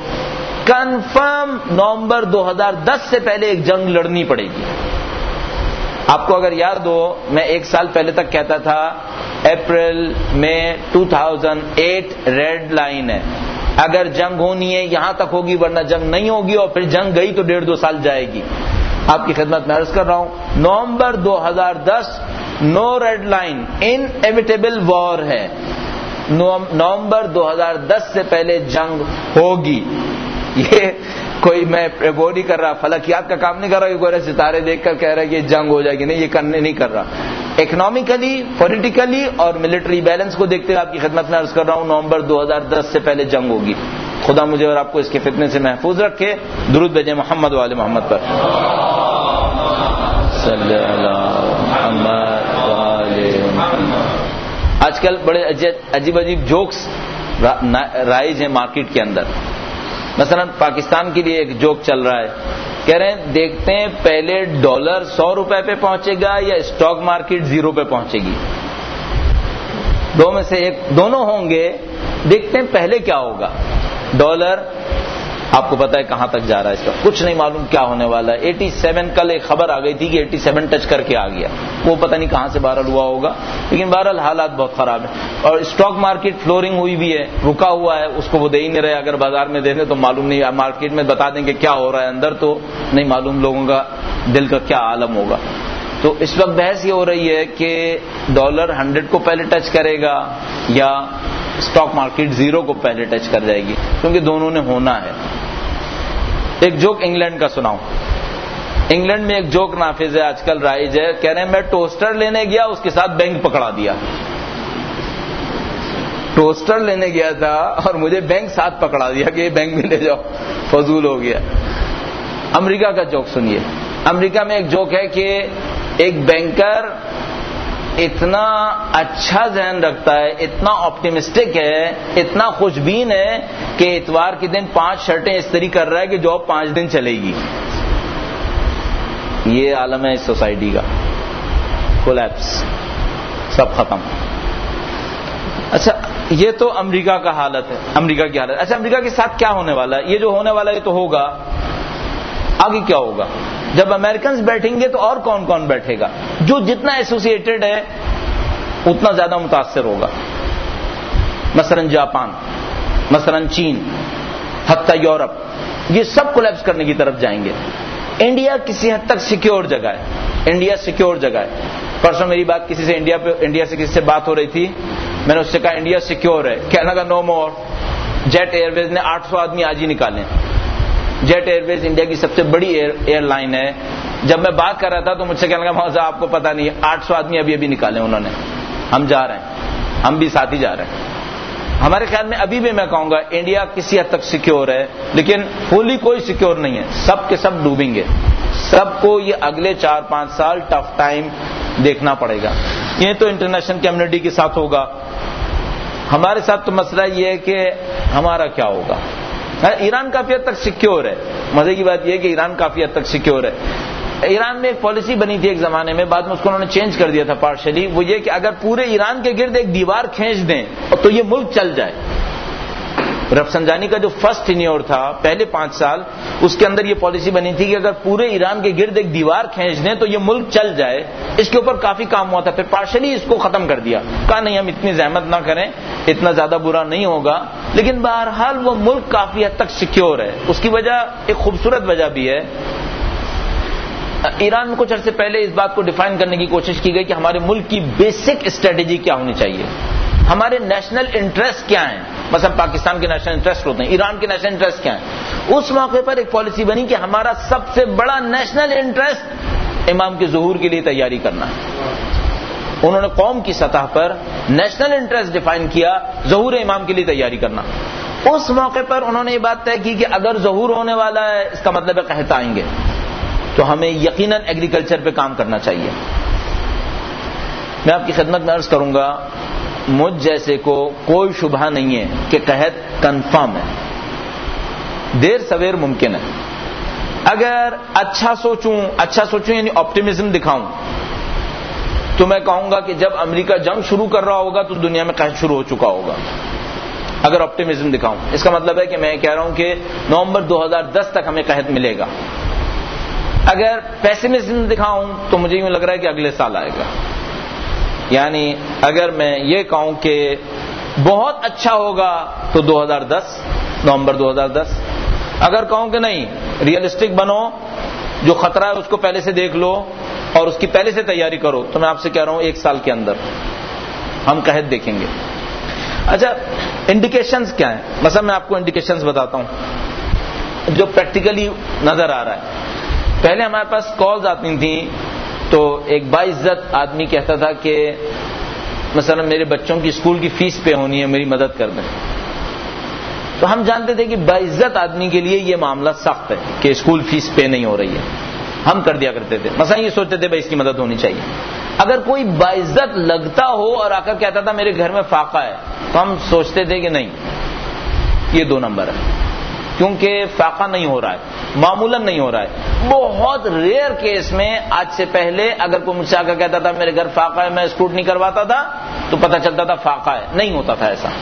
کنفرم نومبر دو ہزار دس سے پہلے ایک جنگ لڑنی پڑے گی. آپ کو اگر یاد ہو, میں ایک سال پہلے تک کہتا تھا اپریل میں دو ہزار آٹھ ریڈ لائن ہے, اگر جنگ ہونی ہے یہاں تک ہوگی, ورنہ جنگ نہیں ہوگی, اور پھر جنگ گئی تو ڈیڑھ دو سال جائے گی. آپ کی خدمت میں عرض کر رہا ہوں, نومبر دو ہزار دس نو ریڈ لائن, انیویٹیبل وار ہے. نومبر دو ہزار دس سے پہلے جنگ ہوگی. یہ کوئی میں وہ نہیں کر رہا, فلکیات کا کام نہیں کر رہا کہ گورے ستارے دیکھ کر کہہ رہا ہے کہ جنگ ہو جائے گی, نہیں, یہ کرنے نہیں کر رہا. اکنامکلی, پولیٹیکلی اور ملٹری بیلنس کو دیکھتے ہوئے آپ کی خدمت میں عرض کر رہا ہوں نومبر دو ہزار دس سے پہلے جنگ ہوگی. خدا مجھے اور آپ کو اس کے فتنے سے محفوظ رکھے. درود بھیجیں محمد و آل محمد پر. صلی اللہ محمد و آل محمد. آج کل بڑے عجیب عجیب جوکس رائج ہیں مارکیٹ کے اندر. مثلا پاکستان کے لیے ایک جوک چل رہا ہے, کہہ رہے ہیں دیکھتے ہیں پہلے ڈالر سو روپے پہ پہنچے گا یا اسٹاک مارکیٹ زیرو پہ پہنچے گی, دو میں سے ایک, دونوں ہوں گے, دیکھتے ہیں پہلے کیا ہوگا. ڈالر آپ کو پتا ہے کہاں تک جا رہا ہے, اس کا کچھ نہیں معلوم کیا ہونے والا ہے. ایٹی سیون کل ایک خبر آ گئی تھی کہ ایٹی سیون ٹچ کر کے آ گیا, وہ پتہ نہیں کہاں سے بہرحال ہوا ہوگا, لیکن بہرحال حالات بہت خراب ہیں. اور اسٹاک مارکیٹ فلورنگ ہوئی بھی ہے, رکا ہوا ہے, اس کو وہ دے ہی نہیں رہے. اگر بازار میں دے دیں تو معلوم نہیں, مارکیٹ میں بتا دیں کہ کیا ہو رہا ہے اندر, تو نہیں معلوم لوگوں کا دل کا کیا عالم ہوگا. تو اس وقت بحث یہ ہو رہی ہے کہ ڈالر ہنڈریڈ کو پہلے ٹچ کرے گا یا اسٹاک مارکیٹ زیرو کو پہلے ٹچ کر جائے گی, کیونکہ دونوں نے ہونا ہے. ایک جوک انگلینڈ کا سناؤں. انگلینڈ میں ایک جوک نافذ ہے آج کل, رائج ہے, کہہ رہے ہیں میں ٹوسٹر لینے گیا, اس کے ساتھ بینک پکڑا دیا. ٹوسٹر لینے گیا تھا اور مجھے بینک ساتھ پکڑا دیا کہ یہ بینک میں لے جاؤ, فضول ہو گیا. امریکہ کا جوک سنیے. امریکہ میں ایک جوک ہے کہ ایک بینکر اتنا اچھا ذہن رکھتا ہے, اتنا آپٹیمسٹک ہے, اتنا خوش بین ہے کہ اتوار کے دن پانچ شرٹیں استری کر رہا ہے کہ جاب پانچ دن چلے گی. یہ عالم ہے اس سوسائٹی کا. کولیپس, سب ختم. اچھا یہ تو امریکہ کا حالت ہے، امریکہ کی حالت. اچھا امریکہ کے ساتھ کیا ہونے والا ہے؟ یہ جو ہونے والا ہے یہ تو ہوگا، آگے کیا ہوگا؟ جب امریکنز بیٹھیں گے تو اور کون کون بیٹھے گا؟ جو جتنا ایسوسیٹڈ ہے اتنا زیادہ متاثر ہوگا. مثلا جاپان، مثلا چین، حتی یورپ، یہ سب کولیپس کرنے کی طرف جائیں گے. انڈیا کسی حد تک سیکیور جگہ ہے، انڈیا سیکیور جگہ ہے. پرسوں میری بات کسی سے انڈیا پہ انڈیا سے کسی سے بات ہو رہی تھی، میں نے اس سے کہا انڈیا سیکیور ہے، کہنے لگا نو مور. جیٹ ایئر ویز نے آٹھ سو آدمی آج ہی نکالے. جیٹ ایئر ویز انڈیا کی سب سے بڑی ایئر لائن ہے. جب میں بات کر رہا تھا تو مجھ سے کہنے لگا محمد صاحب آپ کو پتا نہیں ہے، آٹھ سو آدمی ابھی ابھی نکالے انہوں نے. ہم جا رہے ہیں، ہم بھی ساتھ ہی جا رہے ہیں. ہمارے خیال میں ابھی بھی میں کہوں گا انڈیا کسی حد تک سیکیور ہے، لیکن فلی کوئی سیکیور نہیں ہے. سب کے سب ڈوبیں گے. سب کو یہ اگلے چار پانچ سال ٹف ٹائم دیکھنا پڑے گا. یہ تو انٹرنیشنل کمیونٹی کے ساتھ ہوگا. ہمارے ساتھ تو مسئلہ یہ ہے کہ ہمارا کیا ہوگا. ایران کافی حد تک سیکیور ہے. مزے کی بات یہ ہے کہ ایران کافی حد تک سیکیور ہے. ایران میں ایک پالیسی بنی تھی ایک زمانے میں، بعد میں اس کو انہوں نے چینج کر دیا تھا پارشلی. وہ یہ کہ اگر پورے ایران کے گرد ایک دیوار کھینچ دیں تو یہ ملک چل جائے. رفسنجانی کا جو فرسٹ ٹینیور تھا پہلے پانچ سال، اس کے اندر یہ پالیسی بنی تھی کہ اگر پورے ایران کے گرد ایک دیوار کھینچ دیں تو یہ ملک چل جائے. اس کے اوپر کافی کام ہوا تھا، پھر پارشلی اس کو ختم کر دیا. کہا نہیں ہم اتنی زحمت نہ کریں، اتنا زیادہ برا نہیں ہوگا. لیکن بہرحال وہ ملک کافی حد تک سیکیور ہے. اس کی وجہ ایک خوبصورت وجہ بھی ہے. ایران میں کچھ عرصے پہلے اس بات کو ڈیفائن کرنے کی کوشش کی گئی کہ ہمارے ملک کی بیسک اسٹریٹجی کیا ہونی چاہیے، ہمارے نیشنل انٹرسٹ کیا ہیں. مثلا پاکستان کے نیشنل انٹرسٹ ہوتے ہیں، ایران کے نیشنل انٹرسٹ کیا ہیں. اس موقع پر ایک پالیسی بنی کہ ہمارا سب سے بڑا نیشنل انٹرسٹ امام کے ظہور کے لیے تیاری کرنا ہے. انہوں نے قوم کی سطح پر نیشنل انٹرسٹ ڈیفائن کیا، ظہور امام کے لیے تیاری کرنا. اس موقع پر انہوں نے یہ بات طے کی کہ اگر ظہور ہونے والا ہے اس کا مطلب ہے قحط آئیں گے، تو ہمیں یقیناً ایگریکلچر پہ کام کرنا چاہیے. میں آپ کی خدمت میں عرض کروں گا، مجھ جیسے کو کوئی شبہ نہیں ہے کہ قحط کنفرم ہے، دیر سویر ممکن ہے. اگر اچھا سوچوں اچھا سوچوں یعنی آپٹیمزم دکھاؤں تو میں کہوں گا کہ جب امریکہ جنگ شروع کر رہا ہوگا تو دنیا میں قحط شروع ہو چکا ہوگا. اگر آپٹیمزم دکھاؤں اس کا مطلب ہے کہ میں کہہ رہا ہوں کہ نومبر دو ہزار دس تک ہمیں قحط ملے گا. اگر پیسیمزم دکھاؤں تو مجھے یوں لگ رہا ہے کہ اگلے سال آئے گا. یعنی اگر میں یہ کہوں کہ بہت اچھا ہوگا تو دو ہزار دس، نومبر دو ہزار دس. اگر کہوں کہ نہیں ریئلسٹک بنو، جو خطرہ ہے اس کو پہلے سے دیکھ لو اور اس کی پہلے سے تیاری کرو، تو میں آپ سے کہہ رہا ہوں ایک سال کے اندر ہم قحط دیکھیں گے. اچھا انڈیکیشنز کیا ہیں؟ مثلا میں آپ کو انڈیکیشنز بتاتا ہوں جو پریکٹیکلی نظر آ رہا ہے. پہلے ہمارے پاس کالز آتی تھیں تو ایک باعزت آدمی کہتا تھا کہ مثلا میرے بچوں کی اسکول کی فیس پے ہونی ہے، میری مدد کر دیں. تو ہم جانتے تھے کہ باعزت آدمی کے لیے یہ معاملہ سخت ہے کہ اسکول فیس پے نہیں ہو رہی ہے. ہم کر دیا کرتے تھے. مثلا یہ سوچتے تھے بھائی اس کی مدد ہونی چاہیے. اگر کوئی باعزت لگتا ہو اور آ کر کہتا تھا میرے گھر میں فاقہ ہے تو ہم سوچتے تھے کہ نہیں یہ دو نمبر ہے، کیونکہ فاقہ نہیں ہو رہا ہے، معمولاً نہیں ہو رہا ہے. بہت ریئر کیس میں آج سے پہلے اگر کوئی مجھ سے آ کر کہتا تھا میرے گھر فاقہ ہے، میں اسکروٹنی کرواتا تھا تو پتہ چلتا تھا فاقہ ہے. نہیں ہوتا تھا ایسا.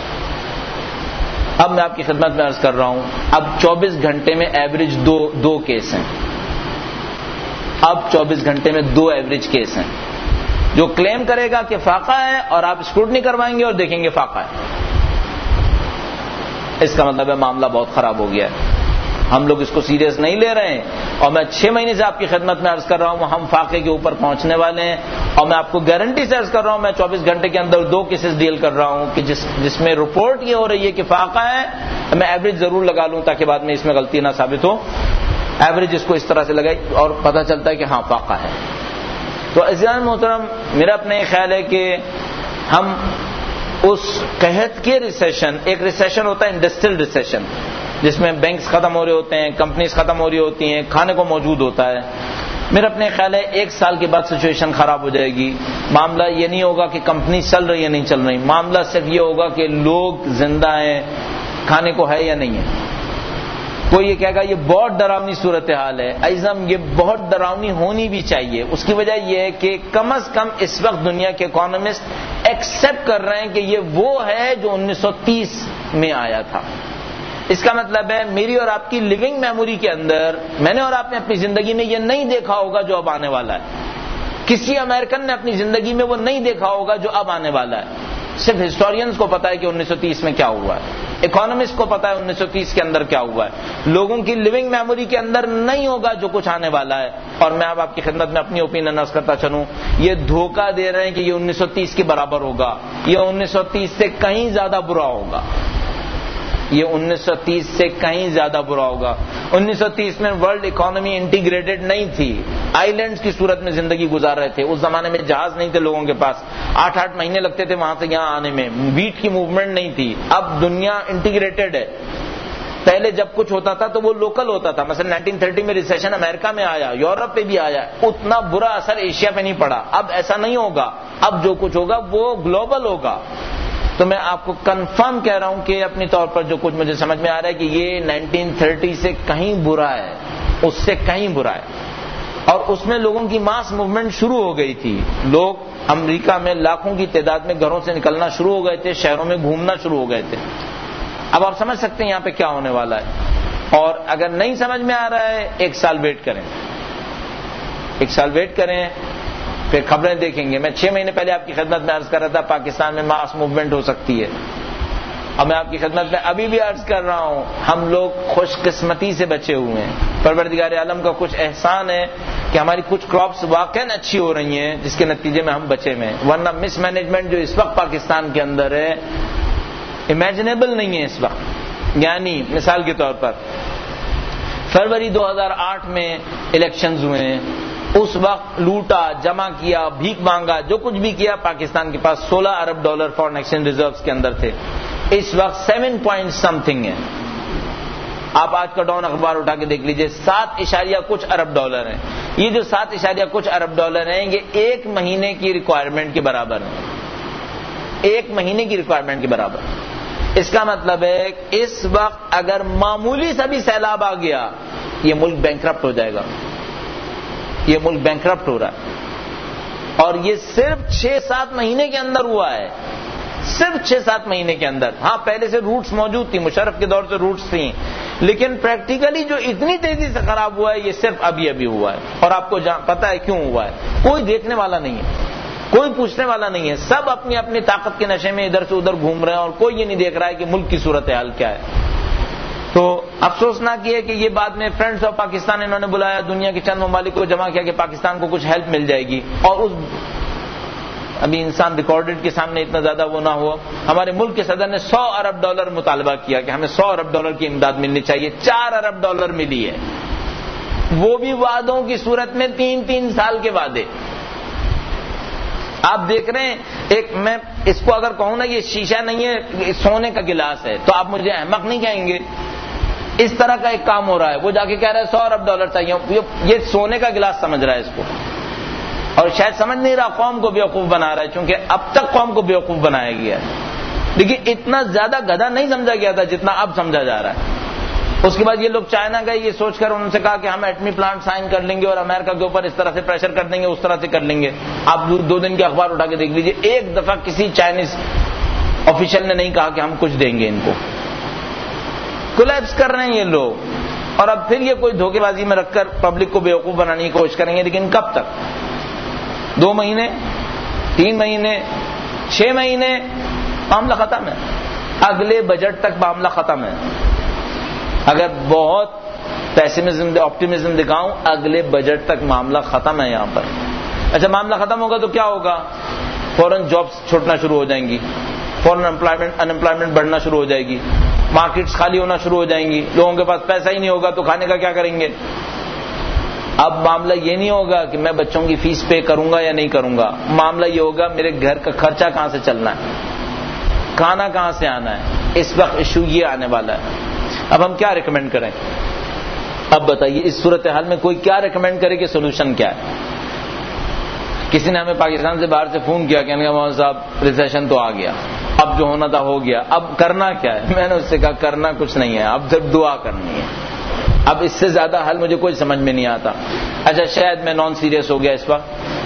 اب میں آپ کی خدمت میں عرض کر رہا ہوں اب چوبیس گھنٹے میں ایوریج دو دو کیس ہیں. اب چوبیس گھنٹے میں دو ایوریج کیس ہیں. جو کلیم کرے گا کہ فاقہ ہے اور آپ اسکروٹنی کروائیں گے اور دیکھیں گے فاقہ ہے، اس کا مطلب ہے معاملہ بہت خراب ہو گیا ہے. ہم لوگ اس کو سیریس نہیں لے رہے ہیں اور میں چھ مہینے سے آپ کی خدمت میں عرض کر رہا ہوں ہم فاقے کے اوپر پہنچنے والے ہیں. اور میں آپ کو گارنٹی سے عرض کر رہا ہوں میں چوبیس گھنٹے کے اندر دو کیسز ڈیل کر رہا ہوں کہ جس جس میں رپورٹ یہ ہو رہی ہے کہ فاقہ ہے. میں ایوریج ضرور لگا لوں تاکہ بعد میں اس میں غلطی نہ ثابت ہو. ایوریج اس کو اس طرح سے لگائی اور پتہ چلتا ہے کہ ہاں فاقہ ہے. تو عزیزان محترم میرا اپنا یہ خیال ہے کہ ہم اس قحط کے ریسیشن، ایک ریسیشن ہوتا ہے انڈسٹریل ریسیشن جس میں بینکس ختم ہو رہے ہوتے ہیں، کمپنیز ختم ہو رہی ہوتی ہیں، کھانے کو موجود ہوتا ہے. میرا اپنے خیال ہے ایک سال کے بعد سچویشن خراب ہو جائے گی. معاملہ یہ نہیں ہوگا کہ کمپنی چل رہی ہے نہیں چل رہی، معاملہ صرف یہ ہوگا کہ لوگ زندہ ہیں، کھانے کو ہے یا نہیں ہے. کوئی یہ کہے گا یہ بہت ڈراؤنی صورتحال ہے. عزیزم یہ بہت ڈراؤنی ہونی بھی چاہیے. اس کی وجہ یہ ہے کہ کم از کم اس وقت دنیا کے اکانومسٹ ایکسپٹ کر رہے ہیں کہ یہ وہ ہے جو انیس سو تیس میں آیا تھا. اس کا مطلب ہے میری اور آپ کی لیونگ میموری کے اندر میں نے اور آپ نے اپنی زندگی میں یہ نہیں دیکھا ہوگا جو اب آنے والا ہے. کسی امریکن نے اپنی زندگی میں وہ نہیں دیکھا ہوگا جو اب آنے والا ہے. صرف ہسٹورینز کو پتا ہے کہ انیس سو تیس میں کیا ہوا ہے, اکانومسٹ کو پتا ہے انیس سو تیس کے اندر کیا ہوا ہے. لوگوں کی لیونگ میموری کے اندر نہیں ہوگا جو کچھ آنے والا ہے. اور میں اب آپ کی خدمت میں اپنی اوپینین عرض کرتا چلوں, یہ دھوکہ دے رہے ہیں کہ یہ انیس سو تیس کے برابر ہوگا, یہ انیس سو تیس سے کہیں زیادہ برا ہوگا. یہ انیس سو تیس سے کہیں زیادہ برا ہوگا. انیس سو تیس میں ورلڈ اکانومی انٹیگریٹڈ نہیں تھی, آئی لینڈز کی صورت میں زندگی گزار رہے تھے. اس زمانے میں جہاز نہیں تھے لوگوں کے پاس, آٹھ آٹھ مہینے لگتے تھے وہاں سے یہاں آنے میں, ویٹ کی موومنٹ نہیں تھی. اب دنیا انٹیگریٹڈ ہے. پہلے جب کچھ ہوتا تھا تو وہ لوکل ہوتا تھا. مثلا نائنٹین تھرٹی میں ریسیشن امریکہ میں آیا, یورپ پہ بھی آیا, اتنا برا اثر ایشیا پہ نہیں پڑا. اب ایسا نہیں ہوگا, اب جو کچھ ہوگا وہ گلوبل ہوگا. تو میں آپ کو کنفرم کہہ رہا ہوں کہ اپنی طور پر جو کچھ مجھے سمجھ میں آ رہا ہے کہ یہ نائنٹین تھرٹی سے کہیں برا ہے, اس سے کہیں برا ہے. اور اس میں لوگوں کی ماس موومنٹ شروع ہو گئی تھی. لوگ امریکہ میں لاکھوں کی تعداد میں گھروں سے نکلنا شروع ہو گئے تھے, شہروں میں گھومنا شروع ہو گئے تھے. اب آپ سمجھ سکتے ہیں یہاں پہ کیا ہونے والا ہے. اور اگر نہیں سمجھ میں آ رہا ہے ایک سال ویٹ کریں, ایک سال ویٹ کریں, پھر خبریں دیکھیں گے. میں چھ مہینے پہلے آپ کی خدمت میں عرض کر رہا تھا پاکستان میں ماس موومنٹ ہو سکتی ہے. اب میں آپ کی خدمت میں ابھی بھی عرض کر رہا ہوں, ہم لوگ خوش قسمتی سے بچے ہوئے ہیں. پروردگار عالم کا کچھ احسان ہے کہ ہماری کچھ کراپس واقعاً اچھی ہو رہی ہیں جس کے نتیجے میں ہم بچے ہوئے ہیں. ورنہ مس مینجمنٹ جو اس وقت پاکستان کے اندر ہے امیجنیبل نہیں ہے اس وقت. یعنی مثال کے طور پر فروری دو ہزار آٹھ میں الیکشنز ہوئے ہیں, اس وقت لوٹا, جمع کیا, بھیک مانگا, جو کچھ بھی کیا, پاکستان کے پاس سولہ ارب ڈالر فارن ایکسچینج ریزروز کے اندر تھے. اس وقت سیون پوائنٹ سم تھنگ ہے. آپ آج کا ڈاؤن اخبار اٹھا کے دیکھ لیجئے, سات اشاریہ کچھ ارب ڈالر ہیں. یہ جو سات اشاریہ کچھ ارب ڈالر ہیں یہ ایک مہینے کی ریکوائرمنٹ کے برابر ہیں, ایک مہینے کی ریکوائرمنٹ کے برابر. اس کا مطلب ہے کہ اس وقت اگر معمولی سا بھی سیلاب آ گیا یہ ملک بینکرپٹ ہو جائے گا. یہ ملک بینکرپٹ ہو رہا ہے. اور یہ صرف چھ سات مہینے کے اندر ہوا ہے, صرف چھ سات مہینے کے اندر. ہاں پہلے سے روٹس موجود تھی, مشرف کے دور سے روٹس تھیں, لیکن پریکٹیکلی جو اتنی تیزی سے خراب ہوا ہے یہ صرف ابھی ابھی ہوا ہے. اور آپ کو پتا ہے کیوں ہوا ہے؟ کوئی دیکھنے والا نہیں ہے, کوئی پوچھنے والا نہیں ہے. سب اپنی اپنی طاقت کے نشے میں ادھر سے ادھر گھوم رہے ہیں اور کوئی یہ نہیں دیکھ رہا ہے کہ ملک کی صورتحال کیا ہے. تو افسوسناک یہ ہے کہ یہ بعد میں فرینڈز آف پاکستان انہوں نے بلایا, دنیا کے چند ممالک کو جمع کیا کہ پاکستان کو کچھ ہیلپ مل جائے گی. اور اس ابھی انسان ریکارڈڈ کے سامنے اتنا زیادہ وہ نہ ہوا. ہمارے ملک کے صدر نے سو ارب ڈالر مطالبہ کیا کہ ہمیں سو ارب ڈالر کی امداد ملنی چاہیے. چار ارب ڈالر ملی ہے, وہ بھی وعدوں کی صورت میں تین تین سال کے وعدے. آپ دیکھ رہے ہیں, ایک میں اس کو اگر کہوں نا یہ شیشہ نہیں ہے سونے کا گلاس ہے تو آپ مجھے احمق نہیں کہیں گے. اس طرح کا ایک کام ہو رہا ہے, وہ جا کے کہہ رہا ہے سو ارب ڈالر چاہیے, یہ سونے کا گلاس سمجھ رہا ہے اس کو, اور شاید سمجھ نہیں رہا, قوم کو بیوقوف بنا رہا ہے, چونکہ اب تک قوم کو بیوقوف بنایا گیا ہے. لیکن اتنا زیادہ گدھا نہیں سمجھا گیا تھا جتنا اب سمجھا جا رہا ہے. اس کے بعد یہ لوگ چائنا گئے یہ سوچ کر, انہوں نے کہا کہ ہم ایٹمی پلانٹ سائن کر لیں گے اور امریکہ کے اوپر اس طرح سے پریشر کر دیں گے, اس طرح سے کر لیں گے. آپ دو دن کے اخبار اٹھا کے دیکھ لیجیے, ایک دفعہ کسی چائنیز آفیشل نے نہیں کہا کہ ہم کچھ دیں گے ان کو. کولیپس کر رہے ہیں یہ لوگ, اور اب پھر یہ کوئی دھوکے بازی میں رکھ کر پبلک کو بیوقوف بنانے کی کوشش کریں گے. لیکن کب تک؟ دو مہینے, تین مہینے, چھ مہینے, معاملہ ختم ہے. اگلے بجٹ تک معاملہ ختم ہے. اگر بہت پیسیمزم آپٹیمزم دکھاؤں, اگلے بجٹ تک معاملہ ختم ہے یہاں پر. اچھا معاملہ ختم ہوگا تو کیا ہوگا؟ فوراً جابس چھوٹنا شروع ہو جائیں گی, فوراً امپلائمنٹ ان امپلائمنٹ بڑھنا شروع ہو جائے گی, مارکیٹس خالی ہونا شروع ہو جائیں گی, لوگوں کے پاس پیسہ ہی نہیں ہوگا تو کھانے کا کیا کریں گے؟ اب معاملہ یہ نہیں ہوگا کہ میں بچوں کی فیس پے کروں گا یا نہیں کروں گا, معاملہ یہ ہوگا میرے گھر کا خرچہ کہاں سے چلنا ہے, کھانا کہاں سے آنا ہے. اس وقت ایشو یہ آنے والا ہے. اب ہم کیا ریکمینڈ کریں؟ اب بتائیے اس صورتحال میں کوئی کیا ریکمینڈ کرے کہ سولوشن کیا ہے؟ کسی نے ہمیں پاکستان سے باہر سے فون کیا, کہنے کا مولانا صاحب ریسیشن تو آ گیا, اب جو ہونا تھا ہو گیا, اب کرنا کیا ہے؟ میں نے اس سے کہا کرنا کچھ نہیں ہے, اب صرف دعا کرنی ہے. اب اس سے زیادہ حل مجھے کوئی سمجھ میں نہیں آتا. اچھا شاید میں نان سیریس ہو گیا اس وقت,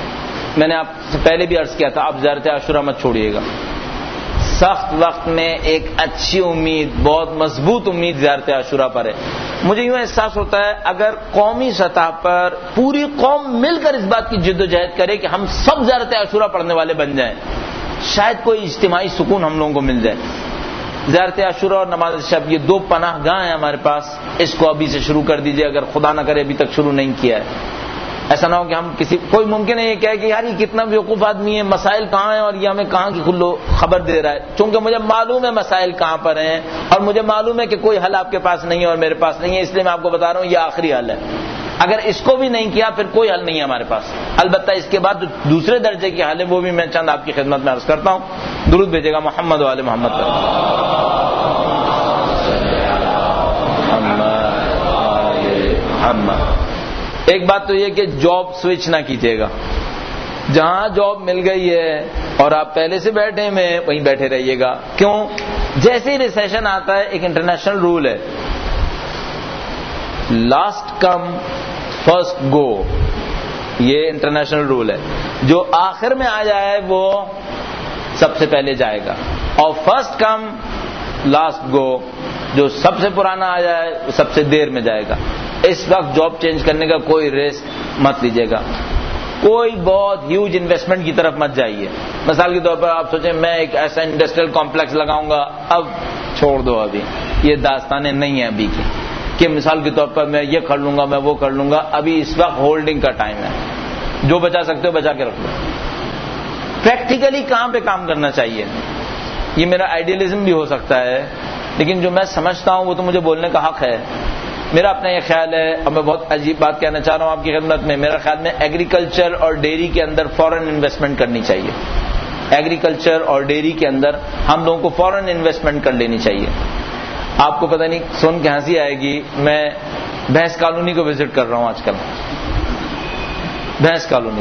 میں نے آپ سے پہلے بھی عرض کیا تھا، آپ زیارت عاشورہ مت چھوڑیے گا. سخت وقت میں ایک اچھی امید، بہت مضبوط امید زیارت عاشورہ پر ہے. مجھے یوں احساس ہوتا ہے اگر قومی سطح پر پوری قوم مل کر اس بات کی جد و جہد کرے کہ ہم سب زیارت عاشورہ پڑھنے والے بن جائیں، شاید کوئی اجتماعی سکون ہم لوگوں کو مل جائے. زیارت عاشورہ اور نماز شب یہ دو پناہ گاہ ہیں ہمارے پاس، اس کو ابھی سے شروع کر دیجئے اگر خدا نہ کرے ابھی تک شروع نہیں کیا ہے. ایسا نہ ہو کہ ہم کسی کوئی ممکن ہے یہ کہے کہ یار یہ کتنا بیوقوف آدمی ہے، مسائل کہاں ہیں اور یہ ہمیں کہاں کی کھلو خبر دے رہا ہے. چونکہ مجھے معلوم ہے مسائل کہاں پر ہیں اور مجھے معلوم ہے کہ کوئی حل آپ کے پاس نہیں ہے اور میرے پاس نہیں ہے، اس لیے میں آپ کو بتا رہا ہوں یہ آخری حل ہے. اگر اس کو بھی نہیں کیا پھر کوئی حل نہیں ہے ہمارے پاس. البتہ اس کے بعد جو دوسرے درجے کے حل ہے وہ بھی میں چند آپ کی خدمت میں عرض کرتا ہوں. درود بھیجے گا محمد و آل محمد پر. ایک بات تو یہ کہ جاب سوئچ نہ کیجیے گا. جہاں جاب مل گئی ہے اور آپ پہلے سے بیٹھے میں وہیں بیٹھے رہیے گا. کیوں؟ جیسے ہی ریسیشن آتا ہے ایک انٹرنیشنل رول ہے، لاسٹ کم فرسٹ گو. یہ انٹرنیشنل رول ہے، جو آخر میں آ جائے وہ سب سے پہلے جائے گا، اور فرسٹ کم لاسٹ گو، جو سب سے پرانا آ جائے وہ سب سے دیر میں جائے گا. اس وقت جاب چینج کرنے کا کوئی رسک مت لیجیے گا. کوئی بہت ہیوج انویسٹمنٹ کی طرف مت جائیے. مثال کے طور پر آپ سوچیں میں ایک ایسا انڈسٹریل کمپلیکس لگاؤں گا، اب چھوڑ دو. ابھی یہ داستانیں نہیں ہیں ابھی کی کہ مثال کے طور پر میں یہ کر لوں گا میں وہ کر لوں گا. ابھی اس وقت ہولڈنگ کا ٹائم ہے. جو بچا سکتے ہو بچا کے رکھ لو. پریکٹیکلی کہاں پہ کام کرنا چاہیے، یہ میرا آئیڈیلزم بھی ہو سکتا ہے، لیکن جو میں سمجھتا ہوں وہ تو مجھے بولنے کا حق ہے. میرا اپنا یہ خیال ہے، اور میں بہت عجیب بات کہنا چاہ رہا ہوں آپ کی خدمت میں، میرا خیال میں ایگریکلچر اور ڈیری کے اندر فورن انویسٹمنٹ کرنی چاہیے. ایگریکلچر اور ڈیری کے اندر ہم لوگوں کو فورن انویسٹمنٹ کر لینی چاہیے. آپ کو پتہ نہیں سن کے ہنسی آئے گی، میں بھینس کالونی کو وزٹ کر رہا ہوں آج کل. بھینس کالونی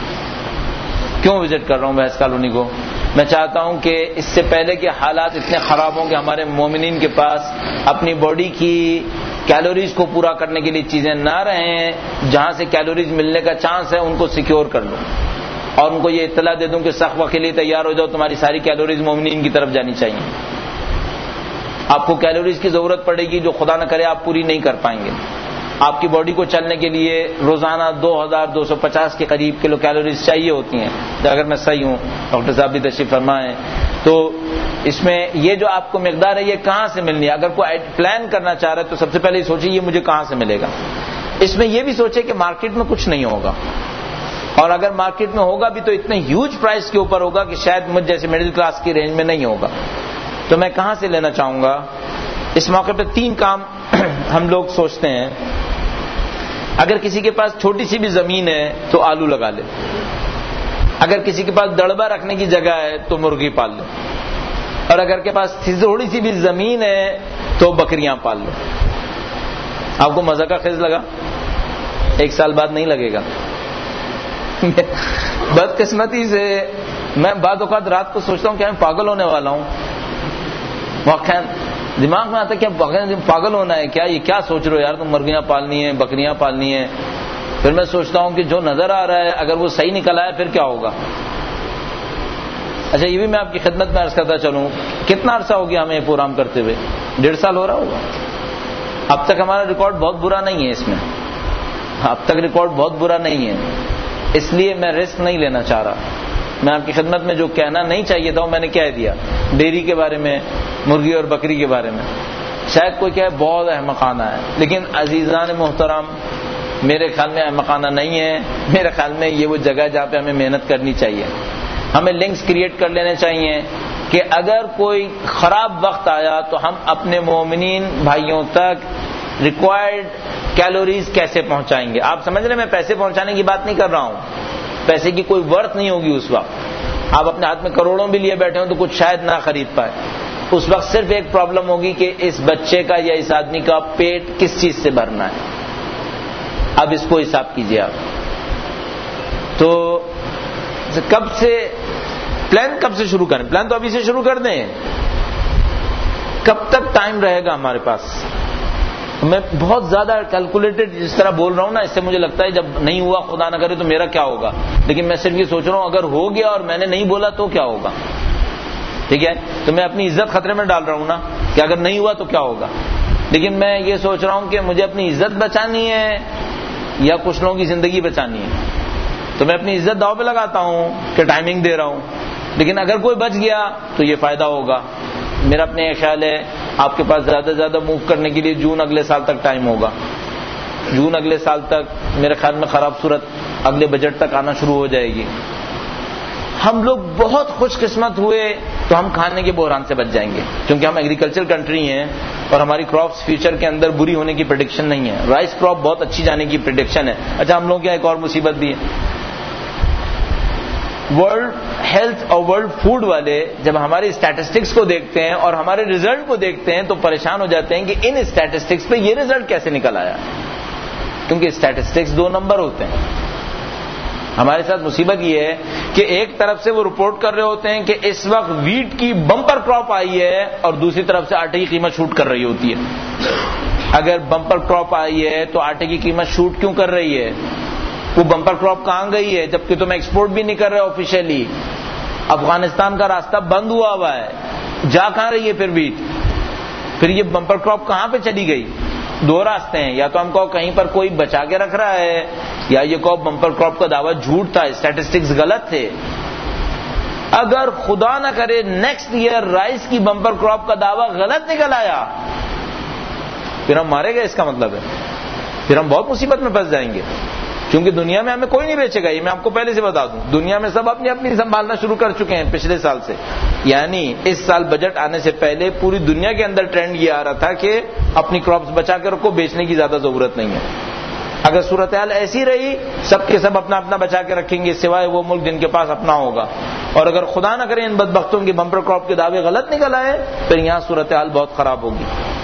کیوں وزٹ کر رہا ہوں بھینس کالونی کو؟ میں چاہتا ہوں کہ اس سے پہلے کہ حالات اتنے خراب ہوں کہ ہمارے مومنین کے پاس اپنی باڈی کی کیلوریز کو پورا کرنے کے لیے چیزیں نہ رہیں، جہاں سے کیلوریز ملنے کا چانس ہے ان کو سیکیور کر لوں اور ان کو یہ اطلاع دے دوں کہ سخت وقت کے لیے تیار ہو جاؤ، تمہاری ساری کیلوریز مومنین کی طرف جانی چاہیے. آپ کو کیلوریز کی ضرورت پڑے گی جو خدا نہ کرے آپ پوری نہیں کر پائیں گے. آپ کی باڈی کو چلنے کے لیے روزانہ دو ہزار دو سو پچاس کے قریب کلو کیلوریز چاہیے ہوتی ہیں. اگر میں صحیح ہوں، ڈاکٹر صاحب بھی تشریف فرمائیں، تو اس میں یہ جو آپ کو مقدار ہے یہ کہاں سے ملنی ہے؟ اگر کوئی پلان کرنا چاہ رہا ہے تو سب سے پہلے یہ سوچے یہ مجھے کہاں سے ملے گا. اس میں یہ بھی سوچے کہ مارکیٹ میں کچھ نہیں ہوگا، اور اگر مارکیٹ میں ہوگا بھی تو اتنے ہیوج پرائس کے اوپر ہوگا کہ شاید مجھ جیسے مڈل کلاس کی رینج میں نہیں ہوگا. تو میں کہاں سے لینا چاہوں گا؟ اس موقع پہ تین کام ہم لوگ سوچتے ہیں. اگر کسی کے پاس چھوٹی سی بھی زمین ہے تو آلو لگا لے. اگر کسی کے پاس دڑبا رکھنے کی جگہ ہے تو مرغی پال لے. اور اگر کے پاس تھوڑی سی بھی زمین ہے تو بکریاں پال لو. آپ کو مزہ کا خیز لگا؟ ایک سال بعد نہیں لگے گا. بدقسمتی سے میں بعض اوقات رات کو سوچتا ہوں کہ میں پاگل ہونے والا ہوں. واقعا دماغ میں آتا ہے کہ پاگل ہونا ہے کیا، یہ کیا سوچ رہے ہو یار، تم مرغیاں پالنی ہیں بکریاں پالنی ہیں. پھر میں سوچتا ہوں کہ جو نظر آ رہا ہے اگر وہ صحیح نکل آئے پھر کیا ہوگا. اچھا یہ بھی میں آپ کی خدمت میں عرض کرتا چلوں، کتنا عرصہ ہو گیا ہمیں یہ پروگرام کرتے ہوئے؟ ڈیڑھ سال ہو رہا ہوگا. اب تک ہمارا ریکارڈ بہت برا نہیں ہے. اس میں اب تک ریکارڈ بہت برا نہیں ہے، اس لیے میں رسک نہیں لینا چاہ رہا. میں آپ کی خدمت میں جو کہنا نہیں چاہیے تھا وہ میں نے کہہ دیا. ڈیری کے بارے میں، مرغی اور بکری کے بارے میں شاید کوئی کہے بہت احمقانہ ہے، لیکن عزیزان محترم میرے خیال میں احمقانہ نہیں ہے. میرے خیال میں یہ وہ جگہ جہاں پہ ہمیں محنت کرنی چاہیے. ہمیں لنکس کریٹ کر لینے چاہیے کہ اگر کوئی خراب وقت آیا تو ہم اپنے مومنین بھائیوں تک ریکوائرڈ کیلوریز کیسے پہنچائیں گے. آپ سمجھ رہے ہیں میں پیسے پہنچانے کی بات نہیں کر رہا ہوں. پیسے کی کوئی ورتھ نہیں ہوگی اس وقت. آپ اپنے ہاتھ میں کروڑوں بھی لیے بیٹھے ہوں تو کچھ شاید نہ خرید پائے. اس وقت صرف ایک پرابلم ہوگی کہ اس بچے کا یا اس آدمی کا پیٹ کس چیز سے بھرنا ہے. اب اس کو حساب کیجئے آپ. تو کب سے پلان کب سے شروع کریں؟ پلان تو ابھی سے شروع کر دیں. کب تک ٹائم رہے گا ہمارے پاس؟ میں بہت زیادہ کیلکولیٹڈ جس طرح بول رہا ہوں نا، اس سے مجھے لگتا ہے جب نہیں ہوا خدا نہ کرے تو میرا کیا ہوگا، لیکن میں صرف یہ سوچ رہا ہوں اگر ہو گیا اور میں نے نہیں بولا تو کیا ہوگا. ٹھیک ہے، تو میں اپنی عزت خطرے میں ڈال رہا ہوں نا کہ اگر نہیں ہوا تو کیا ہوگا. لیکن میں یہ سوچ رہا ہوں کہ مجھے اپنی عزت بچانی ہے یا کچھ لوگوں کی زندگی بچانی ہے، تو میں اپنی عزت داؤ پہ لگاتا ہوں کہ ٹائمنگ دے رہا ہوں. لیکن اگر کوئی بچ گیا تو یہ فائدہ ہوگا. میرا اپنے یہ خیال ہے آپ کے پاس زیادہ سے زیادہ موو کرنے کے لیے جون اگلے سال تک ٹائم ہوگا. جون اگلے سال تک میرے خیال میں خراب صورت اگلے بجٹ تک آنا شروع ہو جائے گی. ہم لوگ بہت خوش قسمت ہوئے تو ہم کھانے کے بحران سے بچ جائیں گے، کیونکہ ہم ایگریکلچر کنٹری ہیں اور ہماری کراپس فیوچر کے اندر بری ہونے کی پریڈکشن نہیں ہے. رائس کراپ بہت اچھی جانے کی پریڈکشن ہے. اچھا ہم لوگ کیا ایک اور مصیبت بھی ہے، ورلڈ ہیلتھ اور ورلڈ فوڈ والے جب ہماری اسٹیٹسٹکس کو دیکھتے ہیں اور ہمارے ریزلٹ کو دیکھتے ہیں تو پریشان ہو جاتے ہیں کہ ان اسٹیٹسٹکس پہ یہ ریزلٹ کیسے نکل آیا، کیونکہ اسٹیٹسٹکس دو نمبر ہوتے ہیں. ہمارے ساتھ مصیبت یہ ہے کہ ایک طرف سے وہ رپورٹ کر رہے ہوتے ہیں کہ اس وقت ویٹ کی بمپر کراپ آئی ہے اور دوسری طرف سے آٹے کی قیمت شوٹ کر رہی ہوتی ہے. اگر بمپر کراپ آئی ہے تو آٹے کی قیمت شوٹ کیوں کر رہی ہے؟ وہ بمپر کراپ کہاں گئی ہے جبکہ تم ایکسپورٹ بھی نہیں کر رہے آفیشیلی؟ افغانستان کا راستہ بند ہوا ہوا ہے، جا کہاں رہی ہے پھر ویٹ؟ پھر یہ بمپر کراپ کہاں پہ چلی گئی؟ دو راستے ہیں، یا تو ہم کہو کہیں پر کوئی بچا کے رکھ رہا ہے، یا یہ کہو بمپر کراپ کا دعویٰ جھوٹ تھا، اسٹیٹسٹکس غلط تھے. اگر خدا نہ کرے نیکسٹ ایئر رائس کی بمپر کراپ کا دعویٰ غلط نکل آیا پھر ہم مارے گئے، اس کا مطلب ہے پھر ہم بہت مصیبت میں پھنس جائیں گے. کیونکہ دنیا میں ہمیں کوئی نہیں بیچے گا، یہ میں آپ کو پہلے سے بتا دوں. دنیا میں سب اپنی اپنی سنبھالنا شروع کر چکے ہیں پچھلے سال سے. یعنی اس سال بجٹ آنے سے پہلے پوری دنیا کے اندر ٹرینڈ یہ آ رہا تھا کہ اپنی کراپس بچا کے رکھو، بیچنے کی زیادہ ضرورت نہیں ہے. اگر صورتحال ایسی رہی سب کے سب اپنا اپنا بچا کے رکھیں گے سوائے وہ ملک جن کے پاس اپنا ہوگا. اور اگر خدا نہ کرے ان بدبختوں کے بمپر کراپ کے دعوے غلط نکل آئے پھر یہاں صورتحال بہت خراب ہوگی.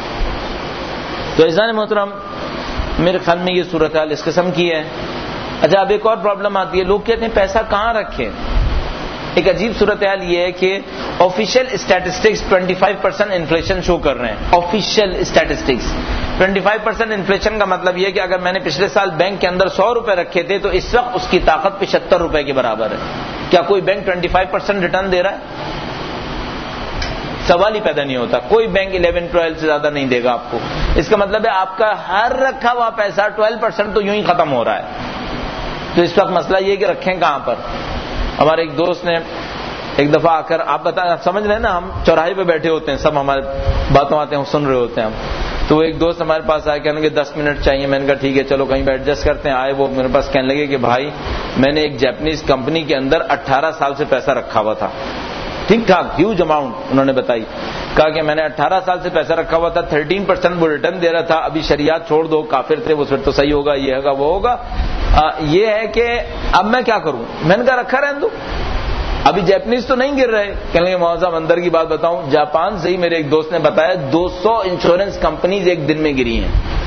تو عزیزان محترم میرے خیال میں یہ صورتحال اس قسم کی ہے. اچھا اب ایک اور پرابلم آتی ہے، لوگ کہتے ہیں پیسہ کہاں رکھیں. ایک عجیب صورتحال یہ ہے کہ آفیشیل اسٹیٹسٹکس پچیس پرسینٹ انفلیشن شو کر رہے ہیں. آفیشیل اسٹیٹسٹکس پچیس پرسینٹ انفلیشن کا مطلب یہ ہے کہ اگر میں نے پچھلے سال بینک کے اندر سو روپے رکھے تھے تو اس وقت اس کی طاقت پچہتر روپے کے برابر ہے. کیا کوئی بینک پچیس پرسینٹ ریٹرن دے رہا ہے؟ سوال ہی پیدا نہیں ہوتا. کوئی بینک الیون ٹویلو سے زیادہ نہیں دے گا آپ کو. اس کا مطلب ہے آپ کا ہر رکھا ہوا پیسہ ٹویلو پرسینٹ تو یوں ہی ختم ہو رہا ہے. تو اس وقت مسئلہ یہ کہ رکھیں کہاں پر. ہمارے ایک دوست نے ایک دفعہ آ کر، آپ بتا سمجھ رہے ہیں نا، ہم چوراہے پہ بیٹھے ہوتے ہیں سب، ہمارے باتوں آتے ہیں سن رہے ہوتے ہیں ہم. تو وہ ایک دوست ہمارے پاس آئے کہنے کہ دس منٹ چاہیے. میں نے کہا ٹھیک ہے چلو کہیں پہ ایڈجسٹ کرتے ہیں. آئے وہ میرے پاس کہنے لگے کہ بھائی میں نے ایک جاپنیز کمپنی کے اندر اٹھارہ سال سے پیسہ رکھا ہوا تھا، ٹھیک ٹھاک ہیوج اماؤنٹ انہوں نے بتائی. کہا کہ میں نے اٹھارہ سال سے پیسہ رکھا ہوا تھا، تھرٹین پرسینٹ وہ ریٹرن دے رہا تھا. ابھی شریعت چھوڑ دو، کافر تھے وہ، پھر تو صحیح ہوگا، یہ ہوگا وہ ہوگا. آ, یہ ہے کہ اب میں کیا کروں. میں نے کہا رکھا رہنے دو، ابھی جاپنیز تو نہیں گر رہے. کہنے لگے مولانا صاحب اندر کی بات بتاؤں، جاپان سے ہی میرے ایک دوست نے بتایا دو سو انشورنس کمپنیز ایک دن میں گری ہیں.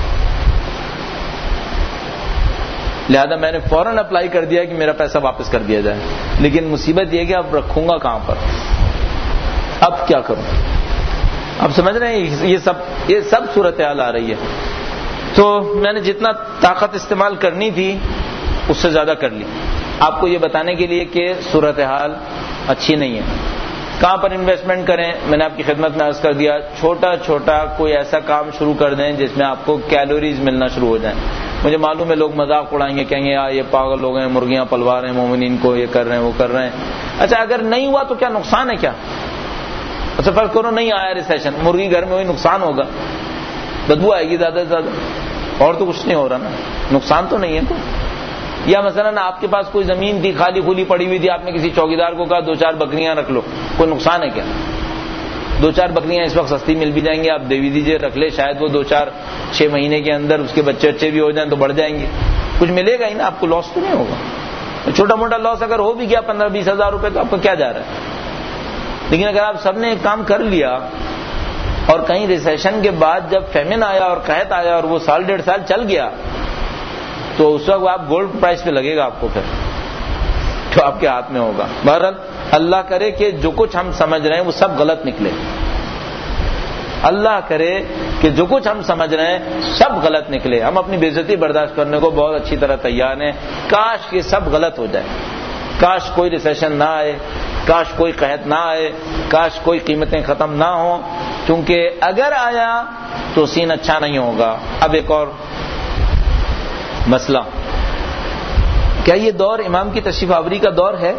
لہذا میں نے فوراً اپلائی کر دیا کہ میرا پیسہ واپس کر دیا جائے. لیکن مصیبت یہ کہ اب رکھوں گا کہاں پر، اب کیا کروں. اب سمجھ رہے ہیں یہ سب یہ سب صورتحال آ رہی ہے. تو میں نے جتنا طاقت استعمال کرنی تھی اس سے زیادہ کر لی آپ کو یہ بتانے کے لیے کہ صورتحال اچھی نہیں ہے. کہاں پر انویسٹمنٹ کریں؟ میں نے آپ کی خدمت میں عرض کر دیا، چھوٹا چھوٹا کوئی ایسا کام شروع کر دیں جس میں آپ کو کیلوریز ملنا شروع ہو جائیں. مجھے معلوم ہے لوگ مذاق اڑائیں گے، کہیں گے یار یہ پاگل لوگ ہیں، مرغیاں پلوا رہے ہیں مومنین کو، یہ کر رہے ہیں وہ کر رہے ہیں. اچھا اگر نہیں ہوا تو کیا نقصان ہے کیا؟ اچھا فرض کرو نہیں آیا ریسیشن، مرغی گھر میں ہوئی نقصان ہوگا، بدبو آئے گی زیادہ سے زیادہ، اور تو کچھ نہیں ہو رہا نا، نقصان تو نہیں ہے کوئی. یا مثلا آپ کے پاس کوئی زمین تھی خالی کھلی پڑی ہوئی تھی، آپ نے کسی چوکیدار کو کہا دو چار بکریاں رکھ لو، کوئی نقصان ہے کیا؟ دو چار بکریاں اس وقت سستی مل بھی جائیں گی، آپ دے بھی دیجیے، رکھ لے، شاید وہ دو چار چھ مہینے کے اندر اس کے بچے اچھے بھی ہو جائیں تو بڑھ جائیں گے، کچھ ملے گا ہی نا، آپ کو لاس تو نہیں ہوگا. چھوٹا موٹا لاس اگر ہو بھی گیا پندرہ بیس ہزار روپے تو آپ کو کیا جا رہا ہے. لیکن اگر آپ سب نے ایک کام کر لیا اور کہیں ریسیشن کے بعد جب فیمن آیا اور قحط آیا اور وہ سال ڈیڑھ سال چل گیا تو اس وقت آپ گولڈ پرائز پہ لگے گا آپ کو، پھر تو آپ کے ہاتھ میں ہوگا. بہرحال اللہ کرے کہ جو کچھ ہم سمجھ رہے ہیں وہ سب غلط نکلے. اللہ کرے کہ جو کچھ ہم سمجھ رہے ہیں سب غلط نکلے. ہم اپنی بے عزتی برداشت کرنے کو بہت اچھی طرح تیار ہیں. کاش کہ سب غلط ہو جائے, کاش کوئی ریسیشن نہ آئے, کاش کوئی قحط نہ آئے, کاش کوئی قیمتیں ختم نہ ہوں, کیونکہ اگر آیا تو سین اچھا نہیں ہوگا. اب ایک اور مسئلہ, کیا یہ دور امام کی تشریف آوری کا دور ہے؟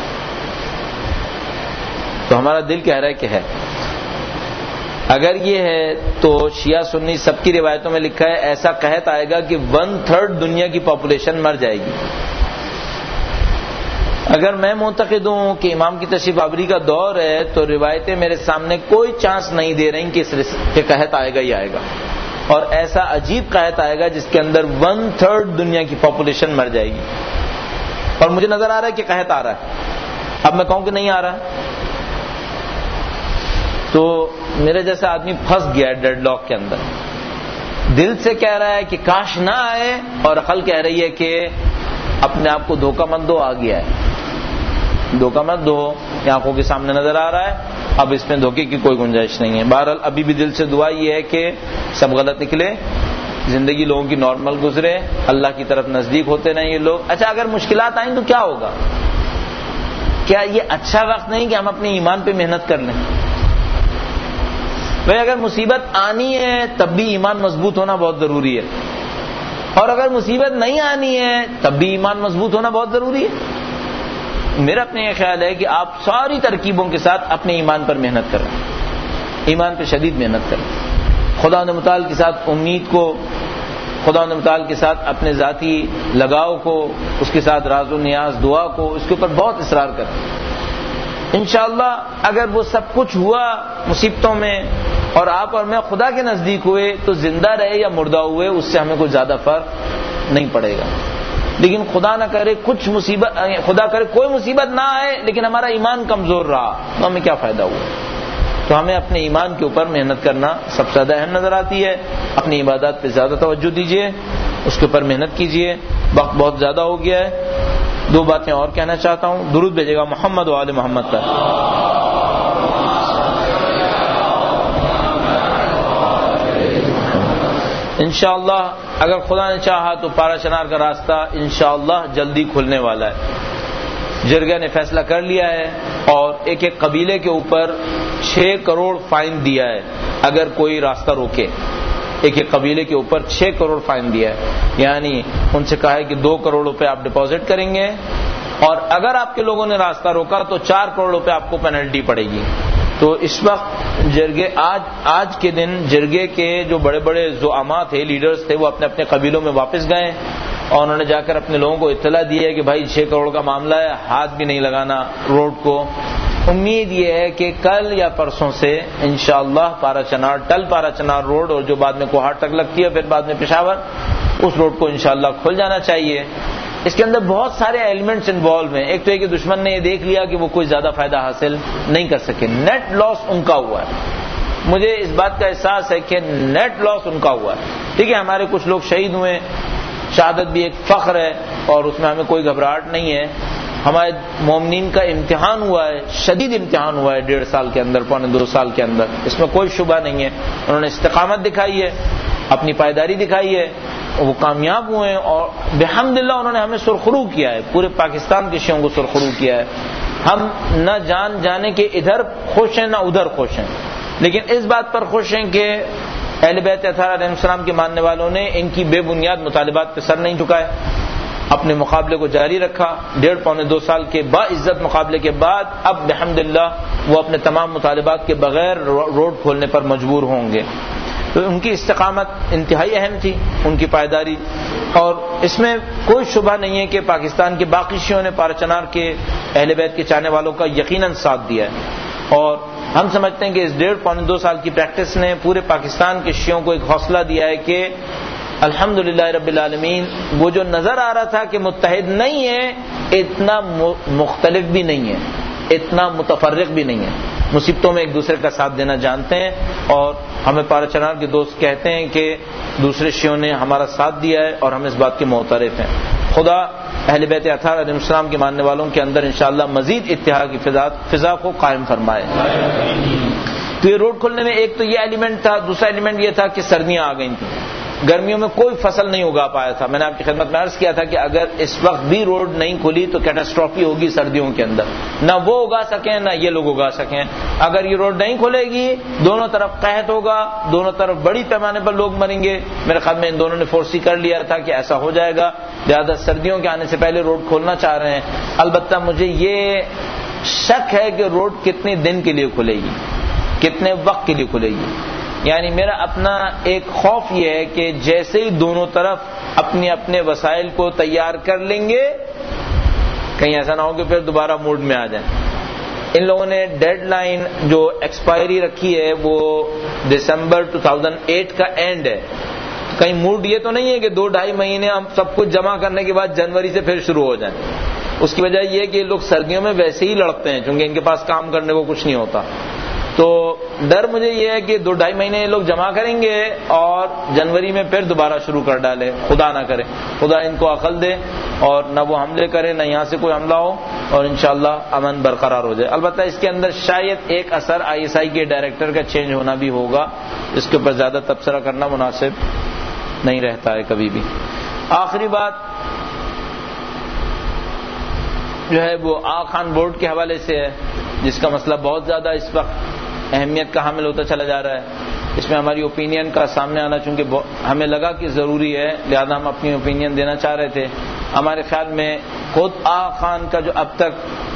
تو ہمارا دل کہہ رہا ہے کہ ہے. اگر یہ ہے تو شیعہ سنی سب کی روایتوں میں لکھا ہے ایسا قحط آئے گا کہ ون تھرڈ دنیا کی پاپولیشن مر جائے گی. اگر میں معتقد ہوں کہ امام کی تشریف آوری کا دور ہے تو روایتیں میرے سامنے کوئی چانس نہیں دے رہی کہ اس قحط آئے گا ہی آئے گا, اور ایسا عجیب قحط آئے گا جس کے اندر ون تھرڈ دنیا کی پاپولیشن مر جائے گی. اور مجھے نظر آ رہا ہے کہ قحط آ رہا ہے. اب میں کہوں کہ نہیں آ رہا تو میرے جیسا آدمی پھنس گیا ہے ڈیڈ لاک کے اندر. دل سے کہہ رہا ہے کہ کاش نہ آئے, اور عقل کہہ رہی ہے کہ اپنے آپ کو دھوکہ مت دو, آ گیا ہے. دھوکہ مت دو, یہ آنکھوں کے سامنے نظر آ رہا ہے, اب اس میں دھوکے کی کوئی گنجائش نہیں ہے. بہرحال ابھی بھی دل سے دعا یہ ہے کہ سب غلط نکلے, زندگی لوگوں کی نارمل گزرے, اللہ کی طرف نزدیک ہوتے رہیں یہ لوگ. اچھا اگر مشکلات آئیں تو کیا ہوگا؟ کیا یہ اچھا وقت نہیں کہ ہم اپنے ایمان پہ محنت کر لیں؟ بھائی اگر مصیبت آنی ہے تب بھی ایمان مضبوط ہونا بہت ضروری ہے, اور اگر مصیبت نہیں آنی ہے تب بھی ایمان مضبوط ہونا بہت ضروری ہے. میرا اپنے یہ خیال ہے کہ آپ ساری ترکیبوں کے ساتھ اپنے ایمان پر محنت کریں, ایمان پہ شدید محنت کریں. خدا متعال کے ساتھ امید کو, خدا متعال کے ساتھ اپنے ذاتی لگاؤ کو, اس کے ساتھ راز و نیاز دعا کو, اس کے اوپر بہت اصرار کریں. انشاءاللہ اگر وہ سب کچھ ہوا مصیبتوں میں اور آپ اور میں خدا کے نزدیک ہوئے تو زندہ رہے یا مردہ ہوئے اس سے ہمیں کوئی زیادہ فرق نہیں پڑے گا. لیکن خدا نہ کرے کچھ مصیبت, خدا کرے کوئی مصیبت نہ آئے لیکن ہمارا ایمان کمزور رہا تو ہمیں کیا فائدہ ہوا؟ تو ہمیں اپنے ایمان کے اوپر محنت کرنا سب سے زیادہ اہم نظر آتی ہے. اپنی عبادات پہ زیادہ توجہ دیجیے, اس کے اوپر محنت کیجیے. وقت بہت زیادہ ہو گیا ہے. دو باتیں اور کہنا چاہتا ہوں. درود بھیجے گا محمد و آل محمد پر. انشاءاللہ اگر خدا نے چاہا تو پارا چنار کا راستہ انشاءاللہ جلدی کھلنے والا ہے. جرگہ نے فیصلہ کر لیا ہے اور ایک ایک قبیلے کے اوپر چھ کروڑ فائن دیا ہے اگر کوئی راستہ روکے. ایک ایک قبیلے کے اوپر چھ کروڑ فائن دیا ہے, یعنی ان سے کہا ہے کہ دو کروڑ روپے آپ ڈپازٹ کریں گے, اور اگر آپ کے لوگوں نے راستہ روکا تو چار کروڑ روپے آپ کو پینلٹی پڑے گی. تو اس وقت جرگے آج آج کے دن جرگے کے جو بڑے بڑے زعماء تھے, لیڈرز تھے, وہ اپنے اپنے قبیلوں میں واپس گئے اور انہوں نے جا کر اپنے لوگوں کو اطلاع دی ہے کہ بھائی چھ کروڑ کا معاملہ ہے, ہاتھ بھی نہیں لگانا روڈ کو. امید یہ ہے کہ کل یا پرسوں سے انشاءاللہ پارا چنار ٹل پارا چنار روڈ, اور جو بعد میں کوہاٹ تک لگتی ہے پھر بعد میں پشاور, اس روڈ کو انشاءاللہ کھل جانا چاہیے. اس کے اندر بہت سارے ایلیمنٹس انوالو ہیں. ایک تو یہ کہ دشمن نے یہ دیکھ لیا کہ وہ کوئی زیادہ فائدہ حاصل نہیں کر سکے, نیٹ لاس ان کا ہوا ہے. مجھے اس بات کا احساس ہے کہ نیٹ لاس ان کا ہوا ہے. ٹھیک ہے, ہمارے کچھ لوگ شہید ہوئے, شہادت بھی ایک فخر ہے اور اس میں ہمیں کوئی گھبراہٹ نہیں ہے. ہمارے مومنین کا امتحان ہوا ہے, شدید امتحان ہوا ہے ڈیڑھ سال کے اندر, پونے دو سال کے اندر, اس میں کوئی شبہ نہیں ہے. انہوں نے استقامت دکھائی ہے, اپنی پائیداری دکھائی ہے, وہ کامیاب ہوئے ہیں, اور بحمدللہ انہوں نے ہمیں سرخرو کیا ہے, پورے پاکستان کے شیعوں کو سرخرو کیا ہے. ہم نہ جان جانے کے ادھر خوش ہیں نہ ادھر خوش ہیں, لیکن اس بات پر خوش ہیں کہ اہل بیت اطہار علیہ السلام کے ماننے والوں نے ان کی بے بنیاد مطالبات پہ سر نہیں جھکائے, اپنے مقابلے کو جاری رکھا. ڈیڑھ پونے دو سال کے باعزت مقابلے کے بعد اب الحمدللہ وہ اپنے تمام مطالبات کے بغیر روڈ کھولنے پر مجبور ہوں گے. تو ان کی استقامت انتہائی اہم تھی, ان کی پائیداری, اور اس میں کوئی شبہ نہیں ہے کہ پاکستان کے باقی شیعوں نے پارا چنار کے اہل بیت کے چاہنے والوں کا یقیناً ساتھ دیا ہے. اور ہم سمجھتے ہیں کہ اس ڈیڑھ پونے دو سال کی پریکٹس نے پورے پاکستان کے شیعوں کو ایک حوصلہ دیا ہے کہ الحمدللہ رب العالمین وہ جو نظر آ رہا تھا کہ متحد نہیں ہے, اتنا مختلف بھی نہیں ہے, اتنا متفرق بھی نہیں ہے. مصیبتوں میں ایک دوسرے کا ساتھ دینا جانتے ہیں, اور ہمیں پارا چنار کے دوست کہتے ہیں کہ دوسرے شیعوں نے ہمارا ساتھ دیا ہے اور ہم اس بات کے معترف ہیں. خدا اہل بیت اطہار علیہ السلام کے ماننے والوں کے اندر انشاءاللہ مزید اتحاد کی فضا کو قائم فرمائے. تو یہ روڈ کھلنے میں ایک تو یہ ایلیمنٹ تھا، دوسرا ایلیمنٹ یہ تھا کہ سردیاں آ گئی تھیں، گرمیوں میں کوئی فصل نہیں اگا پایا تھا. میں نے آپ کی خدمت میں عرض کیا تھا کہ اگر اس وقت بھی روڈ نہیں کھلی تو کیٹاسٹرافی ہوگی سردیوں کے اندر، نہ وہ اگا سکیں نہ یہ لوگ اگا سکیں. اگر یہ روڈ نہیں کھلے گی دونوں طرف قحط ہوگا، دونوں طرف بڑی پیمانے پر لوگ مریں گے. میرے خیال میں ان دونوں نے فورسی کر لیا تھا کہ ایسا ہو جائے گا، لہذا سردیوں کے آنے سے پہلے روڈ کھولنا چاہ رہے ہیں. البتہ مجھے یہ شک ہے کہ روڈ کتنے دن کے لیے کھلے گی، کتنے وقت کے لیے کھلے گی. یعنی میرا اپنا ایک خوف یہ ہے کہ جیسے ہی دونوں طرف اپنے اپنے وسائل کو تیار کر لیں گے، کہیں ایسا نہ ہو کہ پھر دوبارہ موڈ میں آ جائیں. ان لوگوں نے ڈیڈ لائن جو ایکسپائری رکھی ہے وہ دسمبر دو ہزار آٹھ کا اینڈ ہے. کہیں موڈ یہ تو نہیں ہے کہ دو ڈھائی مہینے ہم سب کچھ جمع کرنے کے بعد جنوری سے پھر شروع ہو جائیں. اس کی وجہ یہ کہ لوگ سردیوں میں ویسے ہی لڑتے ہیں چونکہ ان کے پاس کام کرنے کو کچھ نہیں ہوتا. تو ڈر مجھے یہ ہے کہ دو ڈھائی مہینے لوگ جمع کریں گے اور جنوری میں پھر دوبارہ شروع کر ڈالے. خدا نہ کرے، خدا ان کو عقل دے اور نہ وہ حملے کرے نہ یہاں سے کوئی حملہ ہو اور انشاءاللہ امن برقرار ہو جائے. البتہ اس کے اندر شاید ایک اثر آئی ایس آئی کے ڈائریکٹر کا چینج ہونا بھی ہوگا، اس کے اوپر زیادہ تبصرہ کرنا مناسب نہیں رہتا ہے کبھی بھی. آخری بات جو ہے وہ آغا خان بورڈ کے حوالے سے ہے، جس کا مسئلہ بہت زیادہ اس وقت اہمیت کا حامل ہوتا چلا جا رہا ہے. اس میں ہماری اوپینین کا سامنے آنا چونکہ ہمیں لگا کہ ضروری ہے، لہذا ہم اپنی اوپینین دینا چاہ رہے تھے. ہمارے خیال میں خود آغا خان کا جو اب تک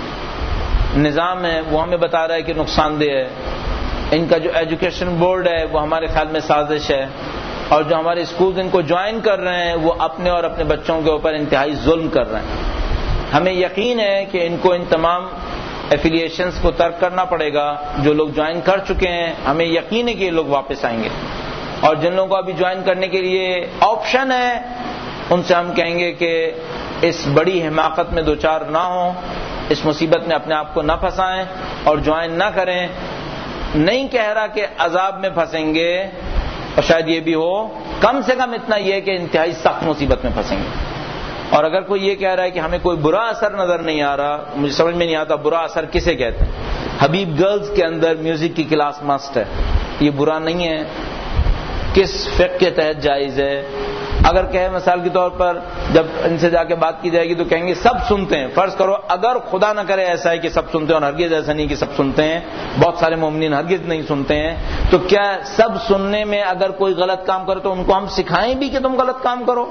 نظام ہے وہ ہمیں بتا رہا ہے کہ نقصان دہ ہے. ان کا جو ایجوکیشن بورڈ ہے وہ ہمارے خیال میں سازش ہے، اور جو ہمارے اسکول ان کو جوائن کر رہے ہیں وہ اپنے اور اپنے بچوں کے اوپر انتہائی ظلم کر رہے ہیں. ہمیں یقین ہے کہ ان کو ان تمام ایفیلیشنز کو ترک کرنا پڑے گا. جو لوگ جوائن کر چکے ہیں ہمیں یقین ہے کہ یہ لوگ واپس آئیں گے، اور جن لوگوں کو ابھی جوائن کرنے کے لیے آپشن ہے ان سے ہم کہیں گے کہ اس بڑی حماقت میں دوچار نہ ہوں، اس مصیبت میں اپنے آپ کو نہ پھنسائیں اور جوائن نہ کریں. نہیں کہہ رہا کہ عذاب میں پھنسیں گے، اور شاید یہ بھی ہو، کم سے کم اتنا یہ کہ انتہائی سخت مصیبت میں پھنسیں گے. اور اگر کوئی یہ کہہ رہا ہے کہ ہمیں کوئی برا اثر نظر نہیں آ رہا، مجھے سمجھ میں نہیں آتا برا اثر کسے کہتے ہیں. حبیب گرلز کے اندر میوزک کی کلاس مسٹ ہے، یہ برا نہیں ہے. کس فقہ کے تحت جائز ہے؟ اگر کہے مثال کے طور پر جب ان سے جا کے بات کی جائے گی تو کہیں گے سب سنتے ہیں. فرض کرو اگر خدا نہ کرے ایسا ہے کہ سب سنتے ہیں، اور ہرگز ایسا نہیں کہ سب سنتے ہیں، بہت سارے مومنین ہرگز نہیں سنتے ہیں، تو کیا سب سننے میں اگر کوئی غلط کام کرے تو ان کو ہم سکھائیں بھی کہ تم غلط کام کرو؟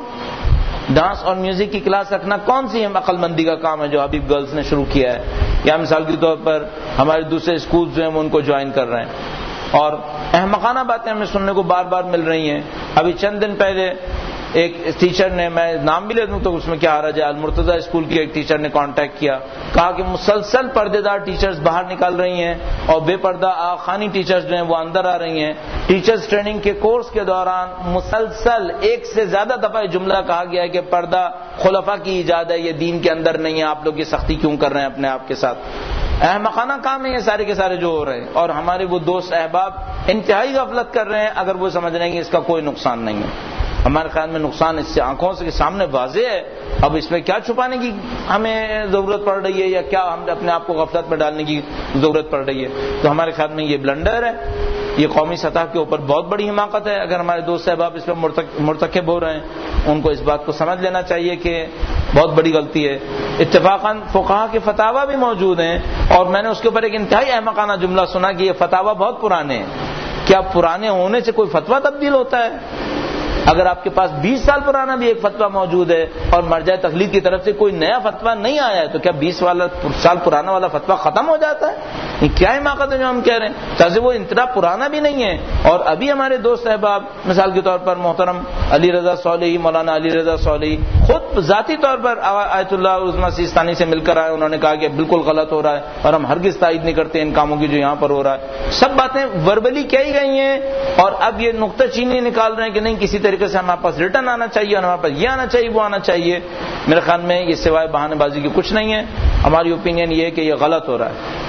ڈانس اور میوزک کی کلاس رکھنا کون سی ہم عقل مندی کا کام ہے جو حبیب گرلز نے شروع کیا ہے؟ یا مثال کے طور پر ہمارے دوسرے اسکول جو ہیں وہ ان کو جوائن کر رہے ہیں، اور احمقانہ باتیں ہمیں سننے کو بار بار مل رہی ہیں. ابھی چند دن پہلے ایک ٹیچر نے، میں نام بھی لے دوں تو اس میں کیا حرج ہے، المرتضی اسکول کی ایک ٹیچر نے کانٹیکٹ کیا، کہا کہ مسلسل پردے دار ٹیچرز باہر نکال رہی ہیں اور بے پردہ آغا خانی ٹیچرز جو ہیں وہ اندر آ رہی ہیں. ٹیچرز ٹریننگ کے کورس کے دوران مسلسل ایک سے زیادہ دفعہ جملہ کہا گیا ہے کہ پردہ خلفاء کی ایجاد ہے، یہ دین کے اندر نہیں ہے، آپ لوگ یہ سختی کیوں کر رہے ہیں اپنے آپ کے ساتھ؟ احمقانہ کام ہے یہ سارے کے سارے جو ہو رہے ہیں، اور ہمارے وہ دوست احباب انتہائی غفلت کر رہے ہیں اگر وہ سمجھ رہے ہیں کہ اس کا کوئی نقصان نہیں ہے. ہمارے خیال میں نقصان اس سے آنکھوں سے سامنے واضح ہے. اب اس میں کیا چھپانے کی ہمیں ضرورت پڑ رہی ہے، یا کیا ہم اپنے آپ کو غفلت میں ڈالنے کی ضرورت پڑ رہی ہے؟ تو ہمارے خیال میں یہ بلنڈر ہے، یہ قومی سطح کے اوپر بہت بڑی حماقت ہے. اگر ہمارے دوست صاحب اس پر مرتکب ہو رہے ہیں ان کو اس بات کو سمجھ لینا چاہیے کہ بہت بڑی غلطی ہے. اتفاقاً فقہا کے فتاوی بھی موجود ہیں، اور میں نے اس کے اوپر ایک انتہائی احمقانہ جملہ سنا کہ یہ فتاوی بہت پرانے ہیں. کیا پرانے ہونے سے کوئی فتویٰ تبدیل ہوتا ہے؟ اگر آپ کے پاس بیس سال پرانا بھی ایک فتویٰ موجود ہے اور مرجع تقلید کی طرف سے کوئی نیا فتویٰ نہیں آیا ہے تو کیا بیس والا سال پرانا والا فتویٰ ختم ہو جاتا ہے؟ یہ کیا حماقت ہے جو ہم کہہ رہے ہیں؟ تاکہ وہ اتنا پرانا بھی نہیں ہے. اور ابھی ہمارے دوست احباب مثال کے طور پر محترم علی رضا صالحی، مولانا علی رضا صالحی خود ذاتی طور پر آیت اللہ عظمی سیستانی سے مل کر آئے. انہوں نے کہا کہ بالکل غلط ہو رہا ہے اور ہم ہرگز تائید نہیں کرتے ان کاموں کی جو یہاں پر ہو رہا ہے. سب باتیں وربلی کہی گئی ہیں، اور اب یہ نقطہ چینی نکال رہے ہیں کہ نہیں کسی طریقے سے ہمارے پاس ریٹرن آنا چاہیے اور ہمارے پاس یہ آنا چاہیے وہ آنا چاہیے. میرے خیال میں یہ سوائے بہانے بازی کی کچھ نہیں ہے. ہماری اوپینین یہ ہے کہ یہ غلط ہو رہا ہے.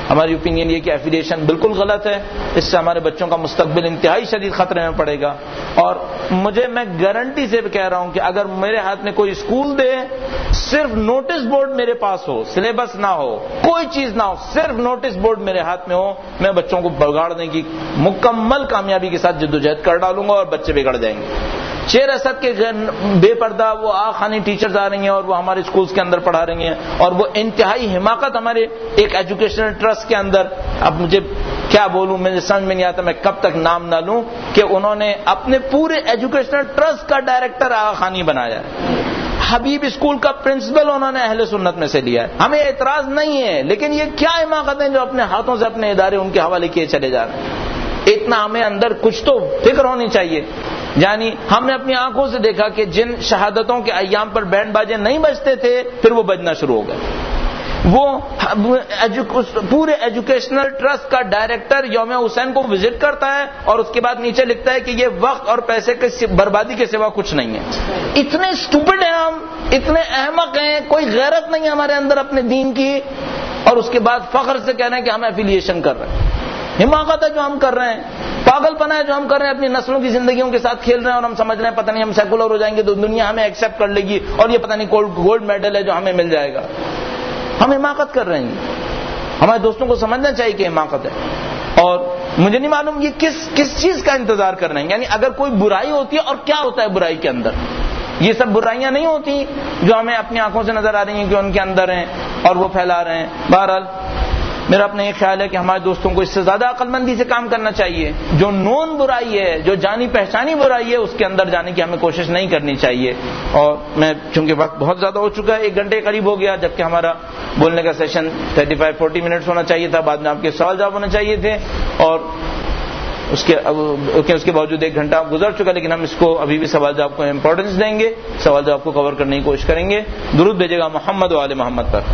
ہماری اوپینین یہ کہ ایفیلیشن بالکل غلط ہے، اس سے ہمارے بچوں کا مستقبل انتہائی شدید خطرے میں پڑے گا. اور مجھے میں گارنٹی سے کہہ رہا ہوں کہ اگر میرے ہاتھ میں کوئی اسکول دے، صرف نوٹس بورڈ میرے پاس ہو، سلیبس نہ ہو، کوئی چیز نہ ہو، صرف نوٹس بورڈ میرے ہاتھ میں ہو، میں بچوں کو بگاڑنے کی مکمل کامیابی کے ساتھ جدوجہد کر ڈالوں گا اور بچے بگڑ جائیں گے. شیر اسد کے بے پردہ وہ آخانی ٹیچرز آ رہی ہیں اور وہ ہمارے اسکولز کے اندر پڑھا رہی ہیں، اور وہ انتہائی حماقت ہمارے ایک ایجوکیشنل ٹرسٹ کے اندر. اب مجھے کیا بولوں، مجھے سمجھ میں نہیں آتا میں کب تک نام نہ لوں، کہ انہوں نے اپنے پورے ایجوکیشنل ٹرسٹ کا ڈائریکٹر آغا خانی بنایا ہے. حبیب اسکول کا پرنسپل انہوں نے اہل سنت میں سے لیا ہے. ہمیں اعتراض نہیں ہے، لیکن یہ کیا حماقت ہے جو اپنے ہاتھوں سے اپنے ادارے ان کے حوالے کیے چلے جا رہے ہیں. اتنا ہمیں اندر کچھ تو فکر ہونی چاہیے. یعنی ہم نے اپنی آنکھوں سے دیکھا کہ جن شہادتوں کے ایام پر بینڈ باجے نہیں بجتے تھے، پھر وہ بجنا شروع ہو گئے. وہ پورے ایجوکیشنل ٹرسٹ کا ڈائریکٹر یوم حسین کو وزٹ کرتا ہے اور اس کے بعد نیچے لکھتا ہے کہ یہ وقت اور پیسے کی بربادی کے سوا کچھ نہیں ہے. اتنے اسٹوپڈ ہیں ہم، اتنے احمق ہیں، کوئی غیرت نہیں ہے ہمارے اندر اپنے دین کی، اور اس کے بعد فخر سے کہہ رہے ہیں کہ ہم ایفیلیشن کر رہے ہیں. حماقت ہے جو ہم کر رہے ہیں، پاگل پنا ہے جو ہم کر رہے ہیں، اپنی نسلوں کی زندگیوں کے ساتھ کھیل رہے ہیں اور ہم سمجھ رہے ہیں پتہ نہیں ہم سیکولر ہو جائیں گے تو دنیا ہمیں ایکسپٹ کر لے گی اور یہ پتہ نہیں گولڈ میڈل ہے جو ہمیں مل جائے گا. ہم حماقت کر رہے ہیں. ہمارے دوستوں کو سمجھنا چاہیے کہ حماقت ہے. اور مجھے نہیں معلوم یہ کس کس چیز کا انتظار کر رہے ہیں. یعنی اگر کوئی برائی ہوتی ہے، اور کیا ہوتا ہے برائی کے اندر، یہ سب برائیاں نہیں ہوتی جو ہمیں اپنی آنکھوں سے نظر آ رہی ہیں کہ ان کے اندر ہیں اور وہ پھیلا رہے ہیں. بہرحال میرا اپنا یہ خیال ہے کہ ہمارے دوستوں کو اس سے زیادہ عقل مندی سے کام کرنا چاہیے. جو نون برائی ہے، جو جانی پہچانی برائی ہے، اس کے اندر جانے کی ہمیں کوشش نہیں کرنی چاہیے. اور میں چونکہ وقت بہت زیادہ ہو چکا ہے، ایک گھنٹے قریب ہو گیا، جبکہ ہمارا بولنے کا session thirty five forty minutes ہونا چاہیے تھا. بعد میں آپ کے سوال جواب ہونے چاہیے تھے، اور اس کے اس کے باوجود ایک گھنٹہ گزر چکا، لیکن ہم اس کو ابھی بھی سوال جواب کو امپورٹنس دیں گے، سوال جواب کو کور کرنے کی کوشش کریں گے. درود بھیجے گا محمد و آل محمد پر.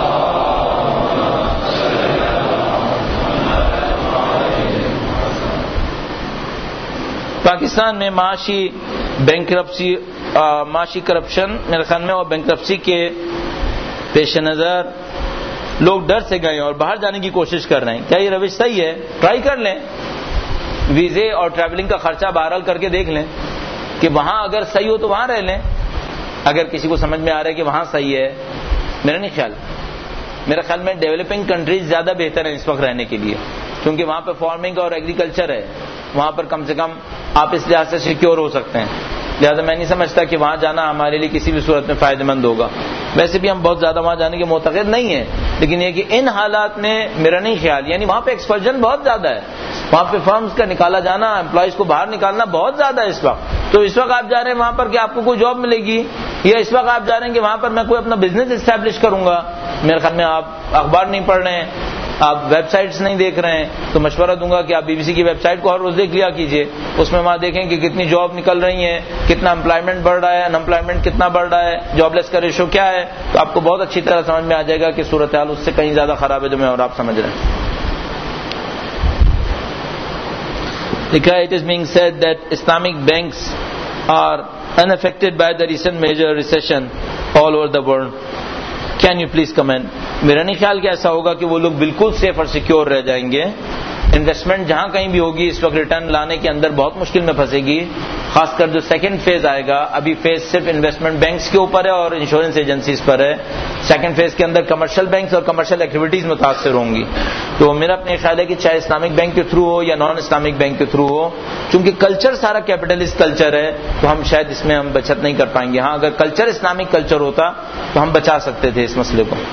پاکستان میں معاشی بینکرپسی معاشی کرپشن میرے خیال میں اور بینکرپسی کے پیش نظر لوگ ڈر سے گئے اور باہر جانے کی کوشش کر رہے ہیں. کیا یہ روش صحیح ہے؟ ٹرائی کر لیں، ویزے اور ٹریولنگ کا خرچہ بہرحال کر کے دیکھ لیں کہ وہاں اگر صحیح ہو تو وہاں رہ لیں. اگر کسی کو سمجھ میں آ رہا ہے کہ وہاں صحیح ہے، میرا نہیں خیال میرا خیال میں ڈیولپنگ کنٹریز زیادہ بہتر ہیں اس وقت رہنے کے لیے، کیونکہ وہاں پہ فارمنگ اور ایگریکلچر ہے. وہاں پر کم سے کم آپ اس لحاظ سے سیکیور ہو سکتے ہیں. لہٰذا میں نہیں سمجھتا کہ وہاں جانا ہمارے لیے کسی بھی صورت میں فائدہ مند ہوگا. ویسے بھی ہم بہت زیادہ وہاں جانے کے معتقد نہیں ہیں، لیکن یہ کہ ان حالات میں میرا نہیں خیال، یعنی وہاں پہ ایکسپلژن بہت زیادہ ہے، وہاں پہ فرمز کا نکالا جانا، امپلائیز کو باہر نکالنا بہت زیادہ ہے اس وقت. تو اس وقت آپ جا رہے ہیں وہاں پر کہ آپ کو کوئی جاب ملے گی، یا اس وقت آپ جا رہے ہیں کہ وہاں پر میں کوئی اپنا بزنس اسٹیبلش کروں گا. میرے خیال میں آپ اخبار نہیں پڑھ رہے ہیں، آپ ویب سائٹس نہیں دیکھ رہے ہیں، تو مشورہ دوں گا کہ آپ بی بی سی کی ویب سائٹ کو ہر روز دیکھ لیا کیجیے. اس میں وہاں دیکھیں کہ کتنی جاب نکل رہی ہیں، کتنا امپلائمنٹ بڑھ رہا ہے، ان امپلائمنٹ کتنا بڑھ رہا ہے، جاب لیس کا ریشو کیا ہے. تو آپ کو بہت اچھی طرح سمجھ میں آ جائے گا کہ صورتحال اس سے کہیں زیادہ خراب ہے جو میں اور آپ سمجھ رہے ہیں. لکھا ہے it is being said that Islamic banks are unaffected by the recent major recession all over the world. Can you please comment? میرا نہیں خیال کہ ایسا ہوگا کہ وہ لوگ بالکل سیف اور سیکیور رہ جائیں گے. انویسٹمنٹ جہاں کہیں بھی ہوگی اس وقت ریٹرن لانے کے اندر بہت مشکل میں پھنسے گی، خاص کر جو سیکنڈ فیز آئے گا. ابھی فیز صرف انویسٹمنٹ بینکس کے اوپر ہے اور انشورنس ایجنسیز پر ہے. سیکنڈ فیز کے اندر کمرشل بینکس اور کمرشل ایکٹیویٹیز متاثر ہوں گی. تو میرا اپنے خیال ہے کہ چاہے اسلامک بینک کے تھرو ہو یا نان اسلامک بینک کے تھرو ہو، چونکہ کلچر سارا کیپٹلسٹ کلچر ہے تو ہم شاید اس میں ہم بچت نہیں کر پائیں گے. ہاں اگر کلچر اسلامک کلچر ہوتا تو ہم بچا سکتے تھے اس مسئلے کو.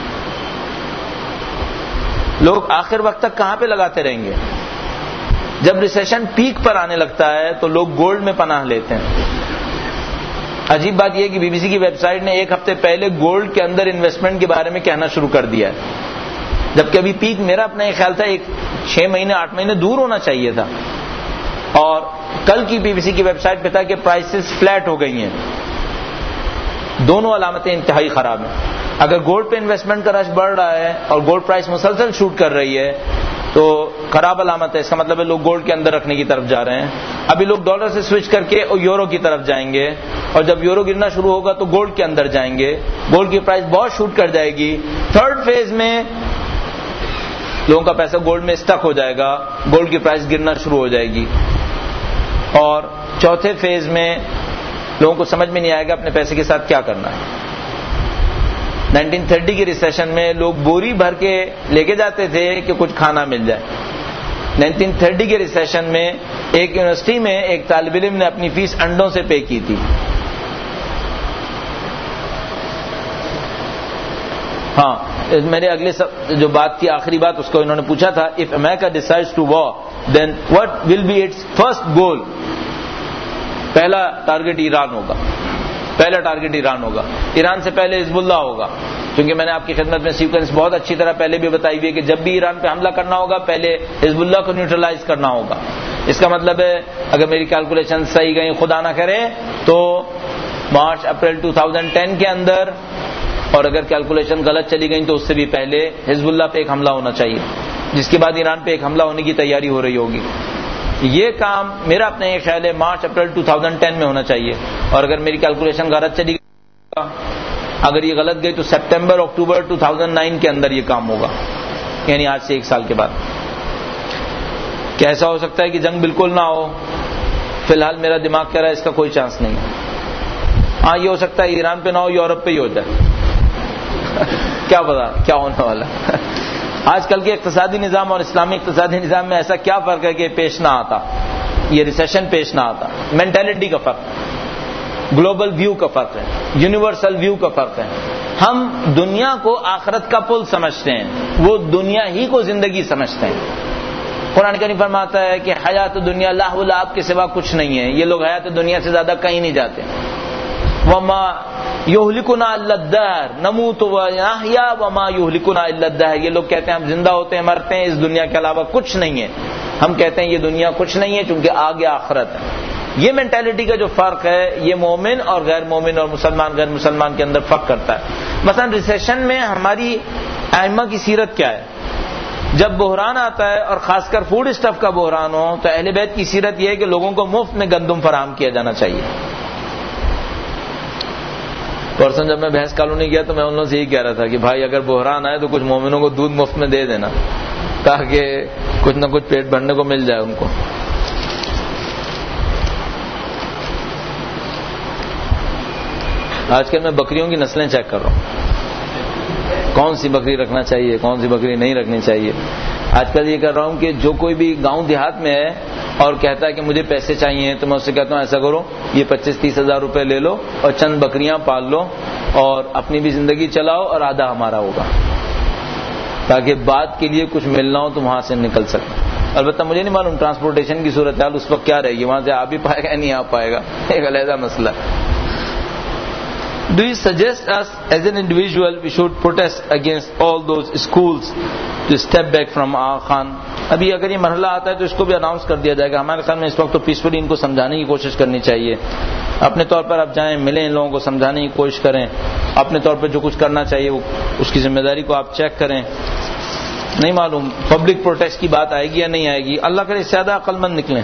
لوگ آخر وقت تک کہاں پہ لگاتے رہیں گے؟ جب ریسیشن پیک پر آنے لگتا ہے تو لوگ گولڈ میں پناہ لیتے ہیں. عجیب بات یہ ہے کہ بی بی سی کی ویب سائٹ نے ایک ہفتے پہلے گولڈ کے اندر انویسٹمنٹ کے بارے میں کہنا شروع کر دیا ہے، جبکہ ابھی پیک میرا اپنا یہ خیال تھا ایک چھ مہینے آٹھ مہینے دور ہونا چاہیے تھا. اور کل کی بی بی سی کی ویب سائٹ پہ تھا کہ پرائسز فلیٹ ہو گئی ہیں. دونوں علامتیں انتہائی خراب ہیں. اگر گولڈ پہ انویسٹمنٹ کا رش بڑھ رہا ہے اور گولڈ پرائس مسلسل شوٹ کر رہی ہے تو خراب علامت ہے. اس کا مطلب ہے لوگ گولڈ کے اندر رکھنے کی طرف جا رہے ہیں. ابھی لوگ ڈالر سے سوئچ کر کے یورو کی طرف جائیں گے، اور جب یورو گرنا شروع ہوگا تو گولڈ کے اندر جائیں گے. گولڈ کی پرائس بہت شوٹ کر جائے گی. تھرڈ فیز میں لوگوں کا پیسہ گولڈ میں اسٹک ہو جائے گا، گولڈ کی پرائس گرنا شروع ہو جائے گی. اور چوتھے فیز میں لوگوں کو سمجھ میں نہیں آئے گا اپنے پیسے کے ساتھ کیا کرنا ہے. نائنٹین تھرٹی کے ریسیشن میں لوگ بوری بھر کے لے کے جاتے تھے کہ کچھ کھانا مل جائے. نائنٹین تھرٹی کے ریسیشن میں ایک یونیورسٹی میں ایک طالب علم نے اپنی فیس انڈوں سے پے کی تھی. ہاں میرے اگلے جو بات تھی آخری بات اس کو انہوں نے پوچھا تھا if America decides to war then what will be its first goal. پہلا ٹارگٹ ایران ہوگا، پہلا ٹارگٹ ایران ہوگا. ایران سے پہلے حزب اللہ ہوگا، کیونکہ میں نے آپ کی خدمت میں سیکوینس بہت اچھی طرح پہلے بھی بتائی ہوئی ہے کہ جب بھی ایران پہ حملہ کرنا ہوگا پہلے حزب اللہ کو نیوٹرلائز کرنا ہوگا. اس کا مطلب ہے اگر میری کیلکولیشن صحیح گئی خدا نہ کرے تو مارچ اپریل دو ہزار دس کے اندر، اور اگر کیلکولیشن غلط چلی گئی تو اس سے بھی پہلے حزب اللہ پہ ایک حملہ ہونا چاہیے، جس کے بعد ایران پہ ایک حملہ ہونے کی تیاری ہو رہی ہوگی. یہ کام میرا اپنا یہ خیال ہے مارچ اپریل دو ہزار دس میں ہونا چاہیے. اور اگر میری کیلکولیشن غلط چلی گئی، اگر یہ غلط گئی تو سپٹمبر اکتوبر دو ہزار نو کے اندر یہ کام ہوگا، یعنی آج سے ایک سال کے بعد. کیسا ہو سکتا ہے کہ جنگ بالکل نہ ہو؟ فی الحال میرا دماغ کہہ رہا ہے اس کا کوئی چانس نہیں. ہاں یہ ہو سکتا ہے ایران پہ نہ ہو، یورپ پہ ہی ہو جائے. کیا پتا کیا ہونے والا. آج کل کے اقتصادی نظام اور اسلامی اقتصادی نظام میں ایسا کیا فرق ہے کہ پیش نہ آتا، یہ ریسیشن پیش نہ آتا؟ مینٹالٹی کا فرق ہے، گلوبل ویو کا فرق ہے، یونیورسل ویو کا فرق ہے. ہم دنیا کو آخرت کا پل سمجھتے ہیں، وہ دنیا ہی کو زندگی سمجھتے ہیں. قرآن کریم فرماتا ہے کہ حیات دنیا لاہ و لعب کے سوا کچھ نہیں ہے. یہ لوگ حیات دنیا سے زیادہ کہیں نہیں جاتے. وما یہلکنا الا الدہر نموت ونحیا وما یہلکنا الا الدہر. یہ لوگ کہتے ہیں ہم زندہ ہوتے ہیں مرتے ہیں، اس دنیا کے علاوہ کچھ نہیں ہے. ہم کہتے ہیں یہ دنیا کچھ نہیں ہے چونکہ آگے آخرت ہے. یہ مینٹالٹی کا جو فرق ہے یہ مومن اور غیر مومن اور مسلمان غیر مسلمان کے اندر فرق کرتا ہے. مثلا ریسیشن میں ہماری ائمہ کی سیرت کیا ہے؟ جب بحران آتا ہے اور خاص کر فوڈ اسٹف کا بحران ہو تو اہل بیت کی سیرت یہ ہے کہ لوگوں کو مفت میں گندم فراہم کیا جانا چاہیے. پرسن جب میں بحث کالونی گیا تو میں ان لوگوں سے یہی کہہ رہا تھا کہ بھائی اگر بحران آئے تو کچھ مومنوں کو دودھ مفت میں دے دینا تاکہ کچھ نہ کچھ پیٹ بھرنے کو مل جائے ان کو. آج کل میں بکریوں کی نسلیں چیک کر رہا ہوں، کون سی بکری رکھنا چاہیے کون سی بکری نہیں رکھنی چاہیے. آج کل یہ کر رہا ہوں کہ جو کوئی بھی گاؤں دیہات میں ہے اور کہتا ہے کہ مجھے پیسے چاہیے تو میں اس سے کہتا ہوں ایسا کرو یہ پچیس تیس ہزار روپے لے لو اور چند بکریاں پال لو اور اپنی بھی زندگی چلاؤ اور آدھا ہمارا ہوگا، تاکہ بعد کے لیے کچھ ملنا ہو تو وہاں سے نکل سکے. البتہ مجھے نہیں معلوم ٹرانسپورٹیشن کی صورتحال اس وقت کیا رہے گی، وہاں سے آ بھی پائے گا یا نہیں آ پائے گا، ایک علیحدہ مسئلہ ہے. Do you suggest us as an individual we should protest against all those schools to step back from our Khan? ابھی اگر یہ مرحلہ آتا ہے تو اس کو بھی اناؤنس کر دیا جائے گا. ہمارے خیال میں اس وقت تو پیسفلی ان کو سمجھانے کی کوشش کرنی چاہیے. اپنے طور پر آپ جائیں ملیں ان لوگوں کو سمجھانے کی کوشش کریں. اپنے طور پر جو کچھ کرنا چاہیے وہ اس کی ذمہ داری کو آپ چیک کریں. نہیں معلوم پبلک پروٹیسٹ کی بات آئے گی یا نہیں آئے گی. اللہ کرے زیادہ عقل مند نکلیں.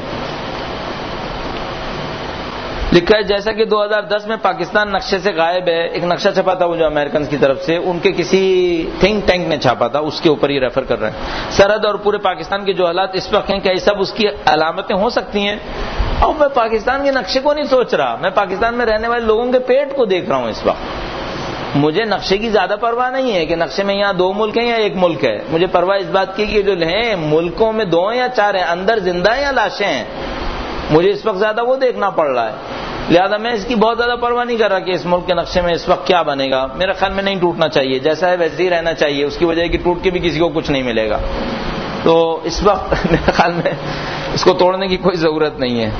لکھا ہے جیسا کہ دو ہزار دس میں پاکستان نقشے سے غائب ہے. ایک نقشہ چھپا تھا وہ جو امریکنز کی طرف سے ان کے کسی تھنک ٹینک نے چھاپا تھا، اس کے اوپر یہ ریفر کر رہے ہیں. سرحد اور پورے پاکستان کے جو حالات اس وقت ہیں کیا یہ سب اس کی علامتیں ہو سکتی ہیں؟ اور میں پاکستان کے نقشے کو نہیں سوچ رہا، میں پاکستان میں رہنے والے لوگوں کے پیٹ کو دیکھ رہا ہوں اس وقت. مجھے نقشے کی زیادہ پرواہ نہیں ہے کہ نقشے میں یہاں دو ملک ہیں یا ایک ملک ہے. مجھے پرواہ اس بات کی کہ جو ہیں ملکوں میں دو ہیں یا چار ہیں، اندر زندہ ہیں یا لاشیں ہیں. مجھے اس وقت زیادہ وہ دیکھنا پڑ رہا ہے. لہذا میں اس کی بہت زیادہ پرواہ نہیں کر رہا کہ اس ملک کے نقشے میں اس وقت کیا بنے گا. میرے خیال میں نہیں ٹوٹنا چاہیے، جیسا ہے ویسے ہی رہنا چاہیے. اس کی وجہ ہے کہ ٹوٹ کے بھی کسی کو کچھ نہیں ملے گا. تو اس وقت میرے خیال میں اس کو توڑنے کی کوئی ضرورت نہیں ہے.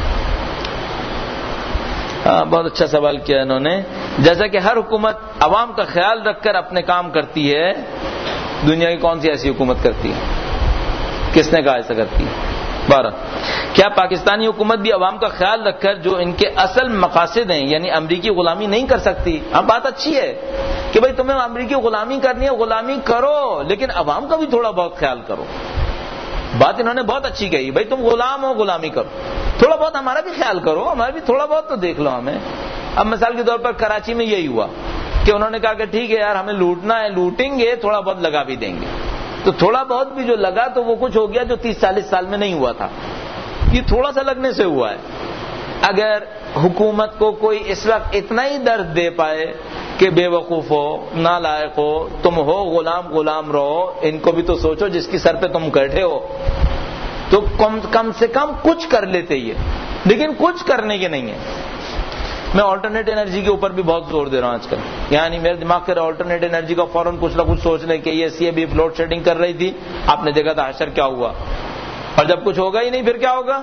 ہاں بہت اچھا سوال کیا انہوں نے. جیسا کہ ہر حکومت عوام کا خیال رکھ کر اپنے کام کرتی ہے، دنیا کی کون سی ایسی حکومت کرتی ہے؟ کس نے کہا ایسا کرتی ہے؟ بارہ. کیا پاکستانی حکومت بھی عوام کا خیال رکھ کر جو ان کے اصل مقاصد ہیں یعنی امریکی غلامی نہیں کر سکتی؟ ہاں بات اچھی ہے کہ بھائی تمہیں امریکی غلامی کرنی ہے غلامی کرو، لیکن عوام کا بھی تھوڑا بہت خیال کرو. بات انہوں نے بہت اچھی کہی. بھائی تم غلام ہو غلامی کرو، تھوڑا بہت ہمارا بھی خیال کرو، ہمارا بھی تھوڑا بہت تو دیکھ لو ہمیں. اب مثال کے طور پر کراچی میں یہی ہوا کہ انہوں نے کہا کہ ٹھیک ہے یار ہمیں لوٹنا ہے، لوٹیں گے، تھوڑا بہت لگا بھی دیں گے. تو تھوڑا بہت بھی جو لگا تو وہ کچھ ہو گیا جو تیس چالیس سال میں نہیں ہوا تھا. یہ تھوڑا سا لگنے سے ہوا ہے. اگر حکومت کو کوئی اس وقت اتنا ہی درد دے پائے کہ بے وقوف ہو, نالائق ہو, تم ہو غلام غلام رہو, ان کو بھی تو سوچو جس کی سر پہ تم بیٹھے ہو, تو کم کم سے کم کچھ کر لیتے یہ, لیکن کچھ کرنے کے نہیں ہے. میں آلٹرنیٹ انرجی کے اوپر بھی بہت زور دے رہا ہوں آج کل. یعنی میرے دماغ کے آلٹرنیٹ انرجی کا فوراً کچھ نہ کچھ سوچ لیں کہ یہ سی ابھی لوڈ شیڈنگ کر رہی تھی, آپ نے دیکھا تھا حشر کیا ہوا, اور جب کچھ ہوگا ہی نہیں پھر کیا ہوگا.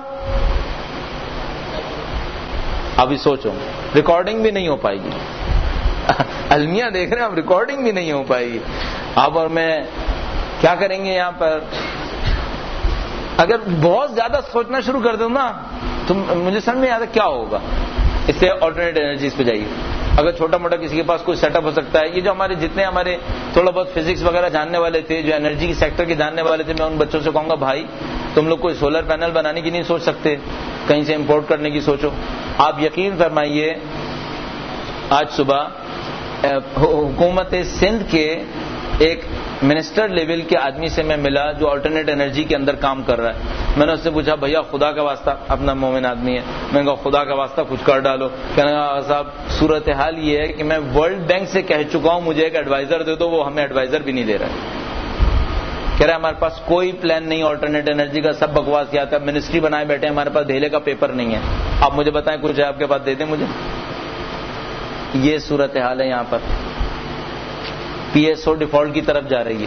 ابھی سوچو ریکارڈنگ بھی نہیں ہو پائے گی. المیہ دیکھ رہے ہیں اب, ریکارڈنگ بھی نہیں ہو پائے گی. آپ اور میں کیا کریں گے یہاں پر؟ اگر بہت زیادہ سوچنا شروع کر دوں نا تو مجھے سمجھ میں آتا کیا ہوگا. اس سے آلٹرنیٹ انرجیز پہ جائیے. اگر چھوٹا موٹا کسی کے پاس کوئی سیٹ اپ ہو سکتا ہے, یہ جو ہمارے جتنے ہمارے تھوڑا بہت فزکس وغیرہ جاننے والے تھے, جو انرجی کے سیکٹر کے جاننے والے تھے, میں ان بچوں سے کہوں گا بھائی تم لوگ کوئی سولر پینل بنانے کی نہیں سوچ سکتے, کہیں سے امپورٹ کرنے کی سوچو. آپ یقین فرمائیے آج صبح حکومت سندھ کے ایک منسٹر لیول کے آدمی سے میں ملا جو آلٹرنیٹ انرجی کے اندر کام کر رہا ہے. میں نے اس سے پوچھا بھیا خدا کا واسطہ, اپنا مومن آدمی ہے, میں نے کہا خدا کا واسطہ کچھ کر ڈالو. کہنے لگا صاحب صورتحال یہ ہے کہ میں ورلڈ بینک سے کہہ چکا ہوں مجھے ایک ایڈوائزر دے دو, وہ ہمیں ایڈوائزر بھی نہیں دے رہا ہے. کہہ رہا ہے ہمارے پاس کوئی پلان نہیں آلٹرنیٹ انرجی کا, سب بکواس کیا تھا, منسٹری بنائے بیٹھے, ہمارے پاس دھیلے کا پیپر نہیں ہے. آپ مجھے بتائیں کچھ ہے آپ کے پاس دے دیں مجھے. یہ صورتحال ہے یہاں پر. پی ایس او ڈیفالٹ کی طرف جا رہی ہے.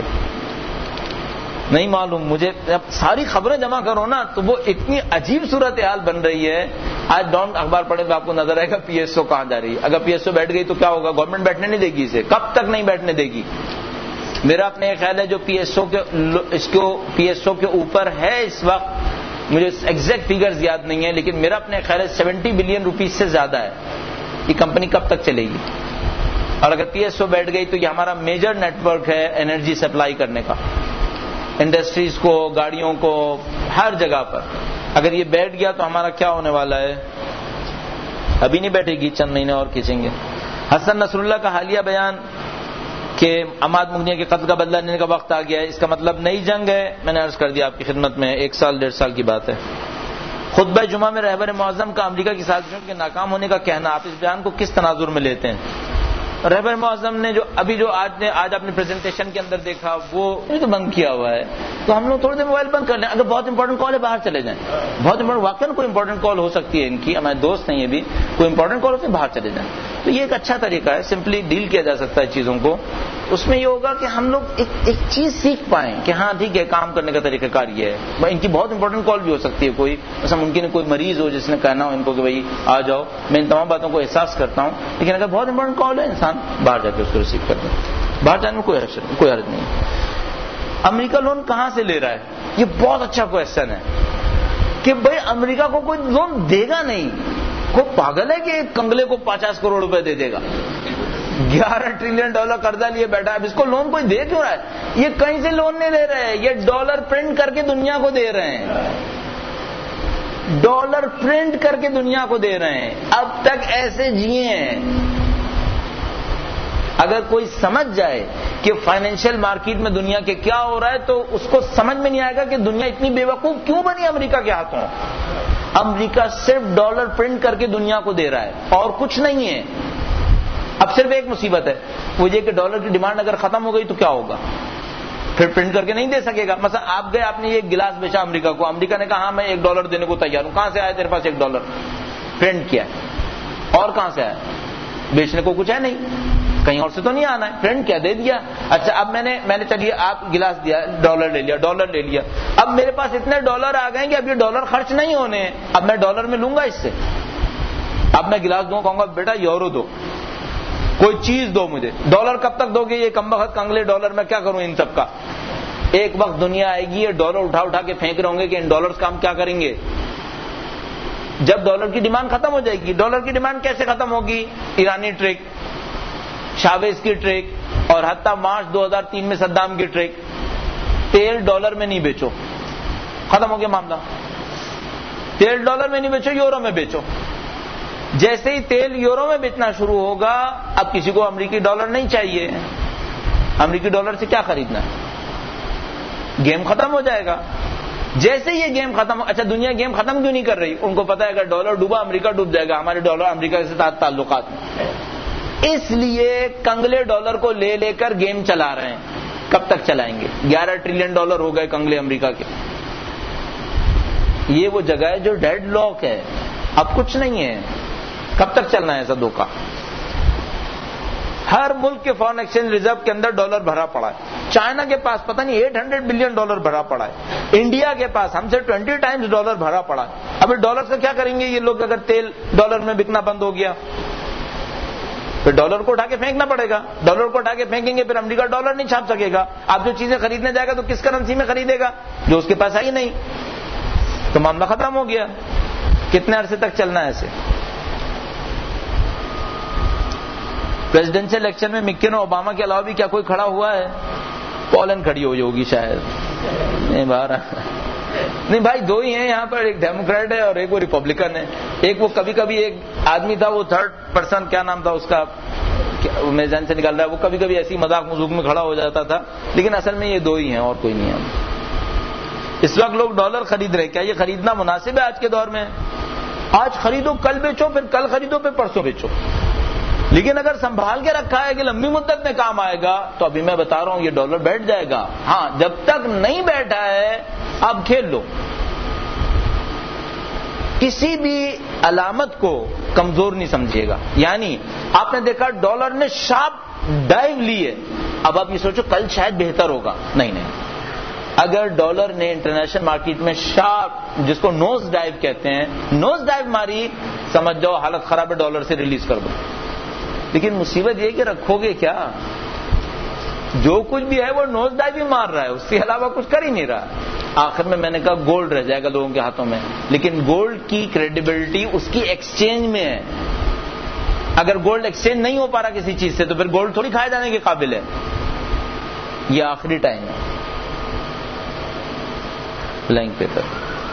نہیں معلوم مجھے, جب ساری خبریں جمع کرو نا تو وہ اتنی عجیب صورتحال بن رہی ہے. آج ڈاؤن اخبار پڑھے تو آپ کو نظر آئے گا پی ایس او کہاں جا رہی ہے. اگر پی ایس او بیٹھ گئی تو کیا ہوگا؟ گورنمنٹ بیٹھنے نہیں دے گی اسے, کب تک نہیں بیٹھنے دے گی. میرا اپنے خیال ہے جو پی ایس او کے اس کو پی ایس او کے اوپر ہے اس وقت, مجھے ایگزیکٹ فیگرز یاد نہیں ہے, لیکن میرا اپنے خیال ہے سیونٹی بلین روپیز سے زیادہ ہے. یہ کمپنی کب تک چلے گی؟ اور اگر پی ایس او بیٹھ گئی تو یہ ہمارا میجر نیٹ ورک ہے انرجی سپلائی کرنے کا, انڈسٹریز کو, گاڑیوں کو, ہر جگہ پر. اگر یہ بیٹھ گیا تو ہمارا کیا ہونے والا ہے؟ ابھی نہیں بیٹھے گی, چند مہینے اور کھینچیں گے. حسن نصر اللہ کا حالیہ بیان کہ عماد مغنیہ کے قتل کا بدلہ لینے کا وقت آ گیا ہے, اس کا مطلب نئی جنگ ہے. میں نے عرض کر دیا آپ کی خدمت میں, ایک سال ڈیڑھ سال کی بات ہے. خطبہ جمعہ میں رہبر معظم کا امریکہ کی سازشوں کے ناکام ہونے کا کہنا, آپ اس بیان کو کس تناظر میں لیتے ہیں؟ رہبر معظم نے جو ابھی جو آج نے آج اپنے پریزنٹیشن کے اندر دیکھا وہ تو بند کیا ہوا ہے, تو ہم لوگ تھوڑی دیر موبائل بند کر لیں. اگر بہت امپورٹنٹ کال ہے باہر چلے جائیں, بہت امپورٹنٹ واقعی کوئی امپورٹنٹ کال ہو سکتی ہے ان کی, ہمارے دوست ہیں یہ بھی, کوئی امپورٹنٹ کال ہوتی ہے باہر چلے جائیں. تو یہ ایک اچھا طریقہ ہے, سمپلی ڈیل کیا جا سکتا ہے چیزوں کو. اس میں یہ ہوگا کہ ہم لوگ ایک ایک چیز سیکھ پائیں کہ ہاں ٹھیک ہے کام کرنے کا طریقہ کار یہ ہے. ان کی بہت امپورٹنٹ کال بھی ہو سکتی ہے, کوئی ایسا ممکن ہے کوئی مریض ہو جس نے کہنا ہو ان کو کہ بھائی آ جاؤ. میں ان تمام باتوں کو احساس کرتا ہوں, لیکن اگر بہت امپورٹنٹ کال ہے انسان باہر جا کے اس کو ریسیو کر دیں. باہر جانے میں کوئی حرج کوئی حرج نہیں. امریکہ لون کہاں سے لے رہا ہے؟ یہ بہت اچھا کوشچن ہے کہ بھائی امریکہ کو کوئی لون دے گا نہیں. کوئی پاگل ہے کہ ایک کنگلے کو پچاس کروڑ روپے دے دے گا؟ گیارہ ٹریلین ڈالر قرضہ لیے بیٹھا ہے, اب اس کو لون کوئی دے کیوں رہا ہے؟ یہ کہیں سے لون نہیں لے رہے, یہ ڈالر پرنٹ کر کے دنیا کو دے رہے ہیں. ڈالر پرنٹ کر کے دنیا کو دے رہے ہیں. اب تک ایسے جیے ہیں. اگر کوئی سمجھ جائے کہ فائنینشیل مارکیٹ میں دنیا کے کیا ہو رہا ہے تو اس کو سمجھ میں نہیں آئے گا کہ دنیا اتنی بے وقوف کیوں بنی امریکہ کے ہاتھوں. امریکہ صرف ڈالر پرنٹ کر کے دنیا کو دے رہا ہے اور کچھ نہیں ہے. اب صرف ایک مصیبت ہے, وہ یہ کہ ڈالر کی ڈیمانڈ اگر ختم ہو گئی تو کیا ہوگا؟ پھر پرنٹ کر کے نہیں دے سکے گا. مثلا آپ گئے, آپ نے یہ گلاس بیچا امریکہ کو, امریکہ نے کہا ہاں میں ایک ڈالر دینے کو تیار ہوں. کہاں سے آیا تیرے پاس ایک ڈالر؟ پرنٹ کیا ہے. اور کہاں سے آیا؟ بیچنے کو کچھ ہے نہیں, کہیں اور سے تو نہیں آنا ہے. پرنٹ کیا دے دیا. اچھا اب میں نے میں نے چلیے آپ گلاس دیا, ڈالر لے لیا, ڈالر لے لیا. اب میرے پاس اتنے ڈالر آ گئے کہ اب یہ ڈالر خرچ نہیں ہونے ہیں. اب میں ڈالر میں لوں گا اس سے. اب میں گلاس دوں, کہوں گا بیٹا یورو دو, کوئی چیز دو مجھے. ڈالر کب تک دو گے؟ یہ کم بخت کنگلے ڈالر میں کیا کروں ان سب کا؟ ایک وقت دنیا آئے گی یہ ڈالر اٹھا اٹھا کے پھینک رہے ہوں گے کہ ان ڈالرز کا ہم کیا کریں گے. جب ڈالر کی ڈیمانڈ ختم ہو جائے گی. ڈالر کی ڈیمانڈ کیسے ختم ہوگی؟ ایرانی ٹرک, شاویز کی ٹرک, اور حتیٰ مارچ دو ہزار تین میں صدام کی ٹرک. تیل ڈالر میں نہیں بیچو, ختم ہو گیا معاملہ. تیل ڈالر میں نہیں بیچو, یورو میں بیچو. جیسے ہی تیل یورو میں بیچنا شروع ہوگا, اب کسی کو امریکی ڈالر نہیں چاہیے. امریکی ڈالر سے کیا خریدنا ہے؟ گیم ختم ہو جائے گا. جیسے یہ گیم ختم ہو, اچھا دنیا گیم ختم کیوں نہیں کر رہی؟ ان کو پتا ہے اگر ڈالر ڈوبا امریکہ ڈوب جائے گا, ہمارے ڈالر امریکہ کے ساتھ تعلقات ہیں, اس لیے کنگلے ڈالر کو لے لے کر گیم چلا رہے ہیں. کب تک چلائیں گے؟ گیارہ ٹریلین ڈالر ہو گئے کنگلے امریکہ کے. یہ وہ جگہ ہے جو ڈیڈ لاک ہے, اب کچھ نہیں ہے. کب تک چلنا ہے ایسا دھوکہ؟ ہر ملک کے فارن ایکسچینج ریزرو کے اندر ڈالر بھرا پڑا ہے. چائنا کے پاس پتہ نہیں ایٹ ہنڈریڈ بلین ڈالر بھرا پڑا ہے. انڈیا کے پاس ہم سے ٹوینٹی ٹائمز ڈالر بھرا پڑا ہے. اب ڈالر سے کیا کریں گے یہ لوگ اگر تیل ڈالر میں بکنا بند ہو گیا؟ پھر ڈالر کو اٹھا کے پھینکنا پڑے گا. ڈالر کو اٹھا کے پھینکیں گے پھر امریکہ ڈالر نہیں چھاپ سکے گا. آپ جو چیزیں خریدنے جائے گا تو کس کرنسی میں خریدے گا؟ جو اس کے پاس آئی نہیں. تو معاملہ ختم ہو گیا. کتنے عرصے تک چلنا ہے ایسے؟ پریزیڈنشل الیکشن میں مکین اور اوباما کے علاوہ بھی کیا کوئی کھڑا ہوا ہے؟ پولن کھڑی ہوئی ہوگی شاید. نہیں باہر نہیں بھائی, دو ہی ہیں یہاں پر, ایک ڈیموکریٹ ہے اور ایک وہ ریپبلکن ہے. ایک وہ کبھی کبھی ایک آدمی تھا وہ تھرڈ پرسن, کیا نام تھا اس کا, میرے ذہن سے نکال رہا ہے, وہ کبھی کبھی ایسی مذاق مذوق میں کھڑا ہو جاتا تھا, لیکن اصل میں یہ دو ہی ہیں اور کوئی نہیں ہے. اس وقت لوگ ڈالر خرید رہے, کیا یہ خریدنا مناسب ہے آج کے دور میں؟ آج خریدو کل بیچو, پھر کل خریدو پھر پرسوں بیچو. لیکن اگر سنبھال کے رکھا ہے کہ لمبی مدت میں کام آئے گا, تو ابھی میں بتا رہا ہوں یہ ڈالر بیٹھ جائے گا. ہاں جب تک نہیں بیٹھا ہے اب کھیل لو. کسی بھی علامت کو کمزور نہیں سمجھیے گا. یعنی آپ نے دیکھا ڈالر نے شارپ ڈائیو لی ہے, اب آپ یہ سوچو کل شاید بہتر ہوگا. نہیں نہیں, اگر ڈالر نے انٹرنیشنل مارکیٹ میں شارپ, جس کو نوز ڈائیو کہتے ہیں, نوز ڈائیو ماری, سمجھ جاؤ حالت خراب ہے, ڈالر سے ریلیز کر دو. لیکن مصیبت یہ کہ رکھو گے کیا؟ جو کچھ بھی ہے وہ نوز ڈائیو بھی مار رہا ہے, اس کے علاوہ کچھ کر ہی نہیں رہا. آخر میں میں نے کہا گولڈ رہ جائے گا لوگوں کے ہاتھوں میں, لیکن گولڈ کی کریڈیبلٹی اس کی ایکسچینج میں ہے. اگر گولڈ ایکسچینج نہیں ہو پا رہا کسی چیز سے تو پھر گولڈ تھوڑی کھائے جانے کے قابل ہے. یہ آخری ٹائم ہے. بلینک پیپر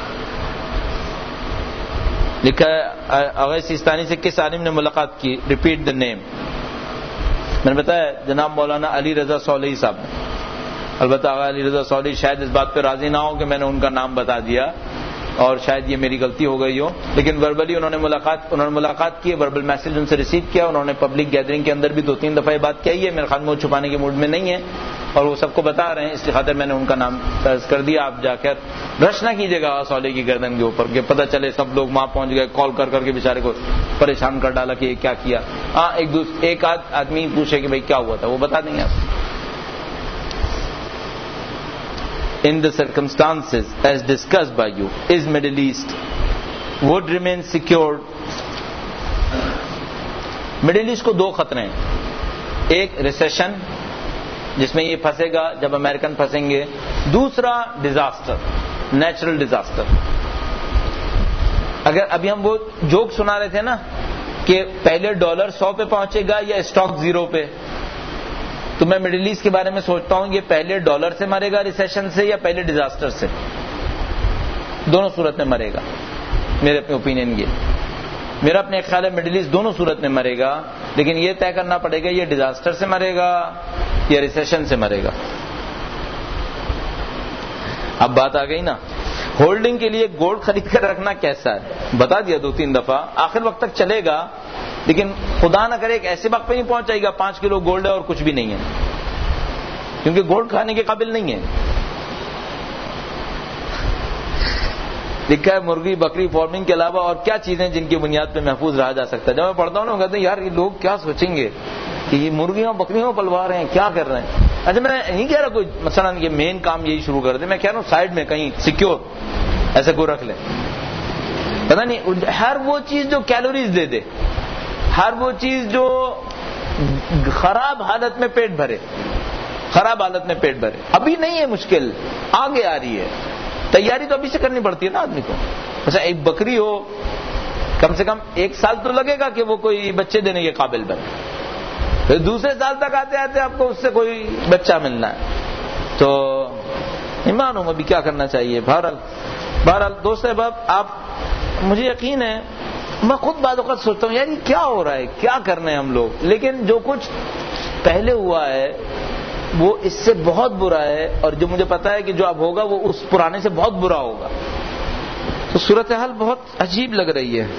لکھا ہے اویس سیستانی سے کس عالم نے ملاقات کی؟ Repeat the name. میں نے بتایا جناب مولانا علی رضا صالحی صاحب نے. البتہ علی رضا صالحی شاید اس بات پہ راضی نہ ہو کہ میں نے ان کا نام بتا دیا, اور شاید یہ میری غلطی ہو گئی ہو, لیکن وربلی انہوں نے ملاقات انہوں نے ملاقات کی, وربل میسج ان سے ریسیو کیا. انہوں نے پبلک گیدرنگ کے اندر بھی دو تین دفعہ یہ بات کہی ہے. میرے خیال میں وہ چھپانے کے موڈ میں نہیں ہے, اور وہ سب کو بتا رہے ہیں, اس خاطر میں نے ان کا نام درج کر دیا. آپ جا کر رش نہ کیجیے گا صالح کی گردن کے اوپر کہ پتہ چلے سب لوگ وہاں پہنچ گئے, کال کر کر کے بیچارے کو پریشان کر ڈالا کہ یہ کیا کیا. ہاں ایک دوسرے ایک آدھ آدمی پوچھے کہ بھائی کیا ہوا تھا, وہ بتا دیں گے آپ. In the circumstances as discussed by you, is Middle East would remain secured? Middle East کو دو خطرے ہیں, ایک ریسیشن جس میں یہ پھنسے گا جب امریکن پھنسیں گے, دوسرا ڈیزاسٹر, نیچرل ڈیزاسٹر. اگر ابھی ہم وہ جوک سنا رہے تھے نا کہ پہلے ڈالر سو پہ پہنچے گا یا اسٹاک زیرو پہ, تو میں مڈل ایسٹ کے بارے میں سوچتا ہوں یہ پہلے ڈالر سے مرے گا ریسیشن سے یا پہلے ڈیزاسٹر سے. دونوں صورت میں مرے گا, میرے اپنے اوپینین یہ میرا اپنے خیال ہے مڈل ایسٹ دونوں صورت میں مرے گا, لیکن یہ طے کرنا پڑے گا یہ ڈیزاسٹر سے مرے گا یا ریسیشن سے مرے گا. اب بات آ گئی نا, ہولڈنگ کے لیے گولڈ خرید کر رکھنا کیسا ہے؟ بتا دیا دو تین دفعہ, آخر وقت تک چلے گا, لیکن خدا نہ کرے ایک ایسے وقت پہ نہیں پہنچ جائے گا پانچ کلو گولڈ ہے اور کچھ بھی نہیں ہے, کیونکہ گولڈ کھانے کے قابل نہیں ہے. لکھا ہے مرغی بکری فارمنگ کے علاوہ اور کیا چیزیں جن کی بنیاد پہ محفوظ رہا جا سکتا ہے. جب میں پڑھتا ہوں نا کہتے ہیں یار یہ لوگ کیا سوچیں گے کہ یہ مرغیاں بکریاں پلوا رہے ہیں, کیا کر رہے ہیں. اچھا میں نہیں کہہ رہا کوئی مثلا یہ مین کام یہی شروع کر دیں, میں کہہ رہا ہوں سائڈ میں کہیں سیکیور ایسے کوئی رکھ لیں. پتا نہیں ہر وہ چیز جو کیلوریز دے دے, ہر وہ چیز جو خراب حالت میں پیٹ بھرے, خراب حالت میں پیٹ بھرے. ابھی نہیں ہے مشکل, آگے آ رہی ہے. تیاری تو ابھی سے کرنی پڑتی ہے نا آدمی کو. اچھا ایک بکری ہو کم سے کم ایک سال تو لگے گا کہ وہ کوئی بچے دینے کے قابل بنے, پھر دوسرے سال تک آتے آتے آپ کو اس سے کوئی بچہ ملنا ہے. تو نہیں معلوم ابھی کیا کرنا چاہیے. بہرحال بہرحال دوست احباب, آپ مجھے یقین ہے میں خود بعض اوقات سوچتا ہوں یار یہ کیا ہو رہا ہے, کیا کرنے ہیں ہم لوگ, لیکن جو کچھ پہلے ہوا ہے وہ اس سے بہت برا ہے، اور جو مجھے پتا ہے کہ جو اب ہوگا وہ اس پرانے سے بہت برا ہوگا. تو صورتحال بہت عجیب لگ رہی ہے.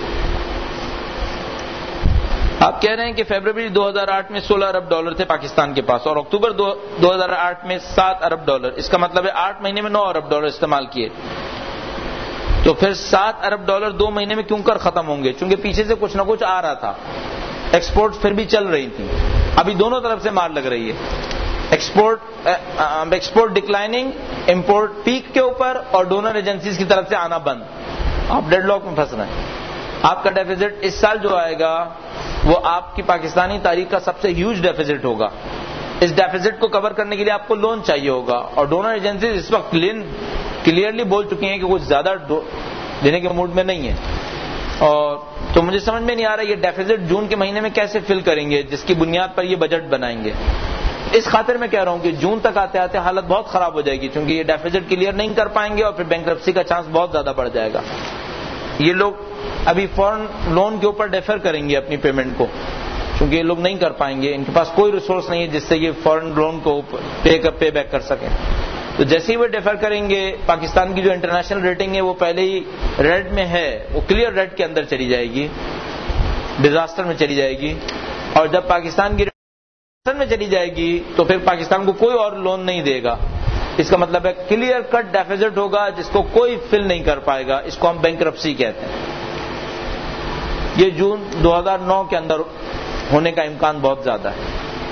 آپ کہہ رہے ہیں کہ فیبروری دو ہزار آٹھ میں سولہ ارب ڈالر تھے پاکستان کے پاس، اور اکتوبر دو ہزار آٹھ میں سات ارب ڈالر. اس کا مطلب ہے آٹھ مہینے میں نو ارب ڈالر استعمال کیے. تو پھر سات ارب ڈالر دو مہینے میں کیوں کر ختم ہوں گے؟ چونکہ پیچھے سے کچھ نہ کچھ آ رہا تھا. ایکسپورٹ پھر بھی چل رہی تھی. ابھی دونوں طرف سے مار لگ رہی ہے. Export export declining, import peak کے اوپر، اور ڈونر ایجنسیز کی طرف سے آنا بند. آپ ڈیڈ لاک میں پھنس رہے ہیں. آپ کا ڈیفیزٹ اس سال جو آئے گا وہ آپ کی پاکستانی تاریخ کا سب سے ہیوج ڈیفیزٹ ہوگا. اس ڈیفیزٹ کو کور کرنے کے لیے آپ کو لون چاہیے ہوگا، اور ڈونر ایجنسیز اس وقت کلیئرلی بول چکی ہیں کہ کچھ زیادہ دینے کے موڈ میں نہیں ہے. اور تو مجھے سمجھ میں نہیں آ رہا یہ ڈیفیزٹ جون کے مہینے میں کیسے فل کریں گے، جس کی بنیاد پر یہ بجٹ بنائیں گے. اس خاطر میں کہہ رہا ہوں کہ جون تک آتے آتے حالت بہت خراب ہو جائے گی، کیونکہ یہ ڈیفیزٹ کلیئر نہیں کر پائیں گے اور پھر بینکرپسی کا چانس بہت زیادہ بڑھ جائے گا. یہ لوگ ابھی فورن لون کے اوپر ڈیفر کریں گے اپنی پیمنٹ کو، کیونکہ یہ لوگ نہیں کر پائیں گے. ان کے پاس کوئی ریسورس نہیں ہے جس سے یہ فورن لون کو پے پے بیک کر سکیں. تو جیسے ہی وہ ڈیفر کریں گے، پاکستان کی جو انٹرنیشنل ریٹنگ ہے وہ پہلے ہی ریڈ میں ہے، وہ کلیئر ریڈ کے اندر چلی جائے گی، ڈیزاسٹر میں چلی جائے گی. اور جب پاکستان کی ڈیزاسٹر میں چلی جائے گی تو پھر پاکستان کو کوئی اور لون نہیں دے گا. اس کا مطلب ہے کلیئر کٹ ڈیفیزٹ ہوگا جس کو کوئی فل نہیں کر پائے گا. اس کو ہم بینکرپسی کہتے ہیں. یہ جون دو ہزار نو کے اندر ہونے کا امکان بہت زیادہ ہے.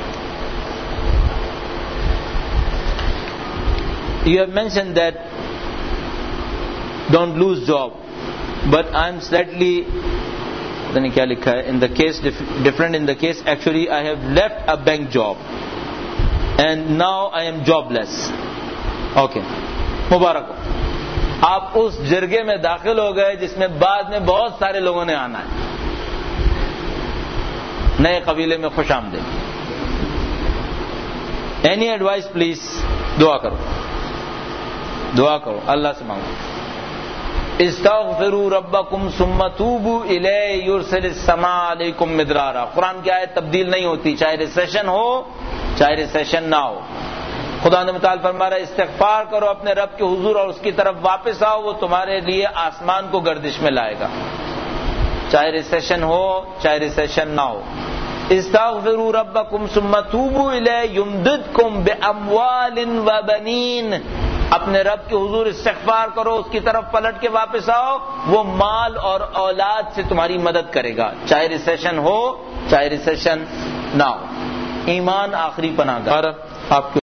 You have mentioned that don't lose job, but I am slightly, پتہ نہیں کیا لکھا ہے, in the case different in the case actually I have left a bank job and now I am jobless. Okay, مبارک ہو, آپ اس جرگے میں داخل ہو گئے جس میں بعد میں بہت سارے لوگوں نے آنا ہے. نئے قبیلے میں خوش آمدید. Any advice please? دعا کرو, دعا کرو, اللہ سے مانگو. استغفروا ربکم ثم توبوا الیہ یرسل السماء علیکم مدرارا. قرآن کی آیت تبدیل نہیں ہوتی, چاہے ریسیشن ہو چاہے ریسیشن نہ ہو. خدا نے متعال فرما رہا ہے استغفار کرو اپنے رب کے حضور اور اس کی طرف واپس آؤ, وہ تمہارے لیے آسمان کو گردش میں لائے گا, چاہے ریسیشن ہو چاہے ریسیشن نہ ہو. استغفروا ربکم ثم توبوا الیہ یمددکم باموال وبنین. اپنے رب کے حضور استغفار کرو, اس کی طرف پلٹ کے واپس آؤ, وہ مال اور اولاد سے تمہاری مدد کرے گا, چاہے ریسیشن ہو چاہے ریسیشن نہ ہو. ایمان آخری پناہ گاہ. آپ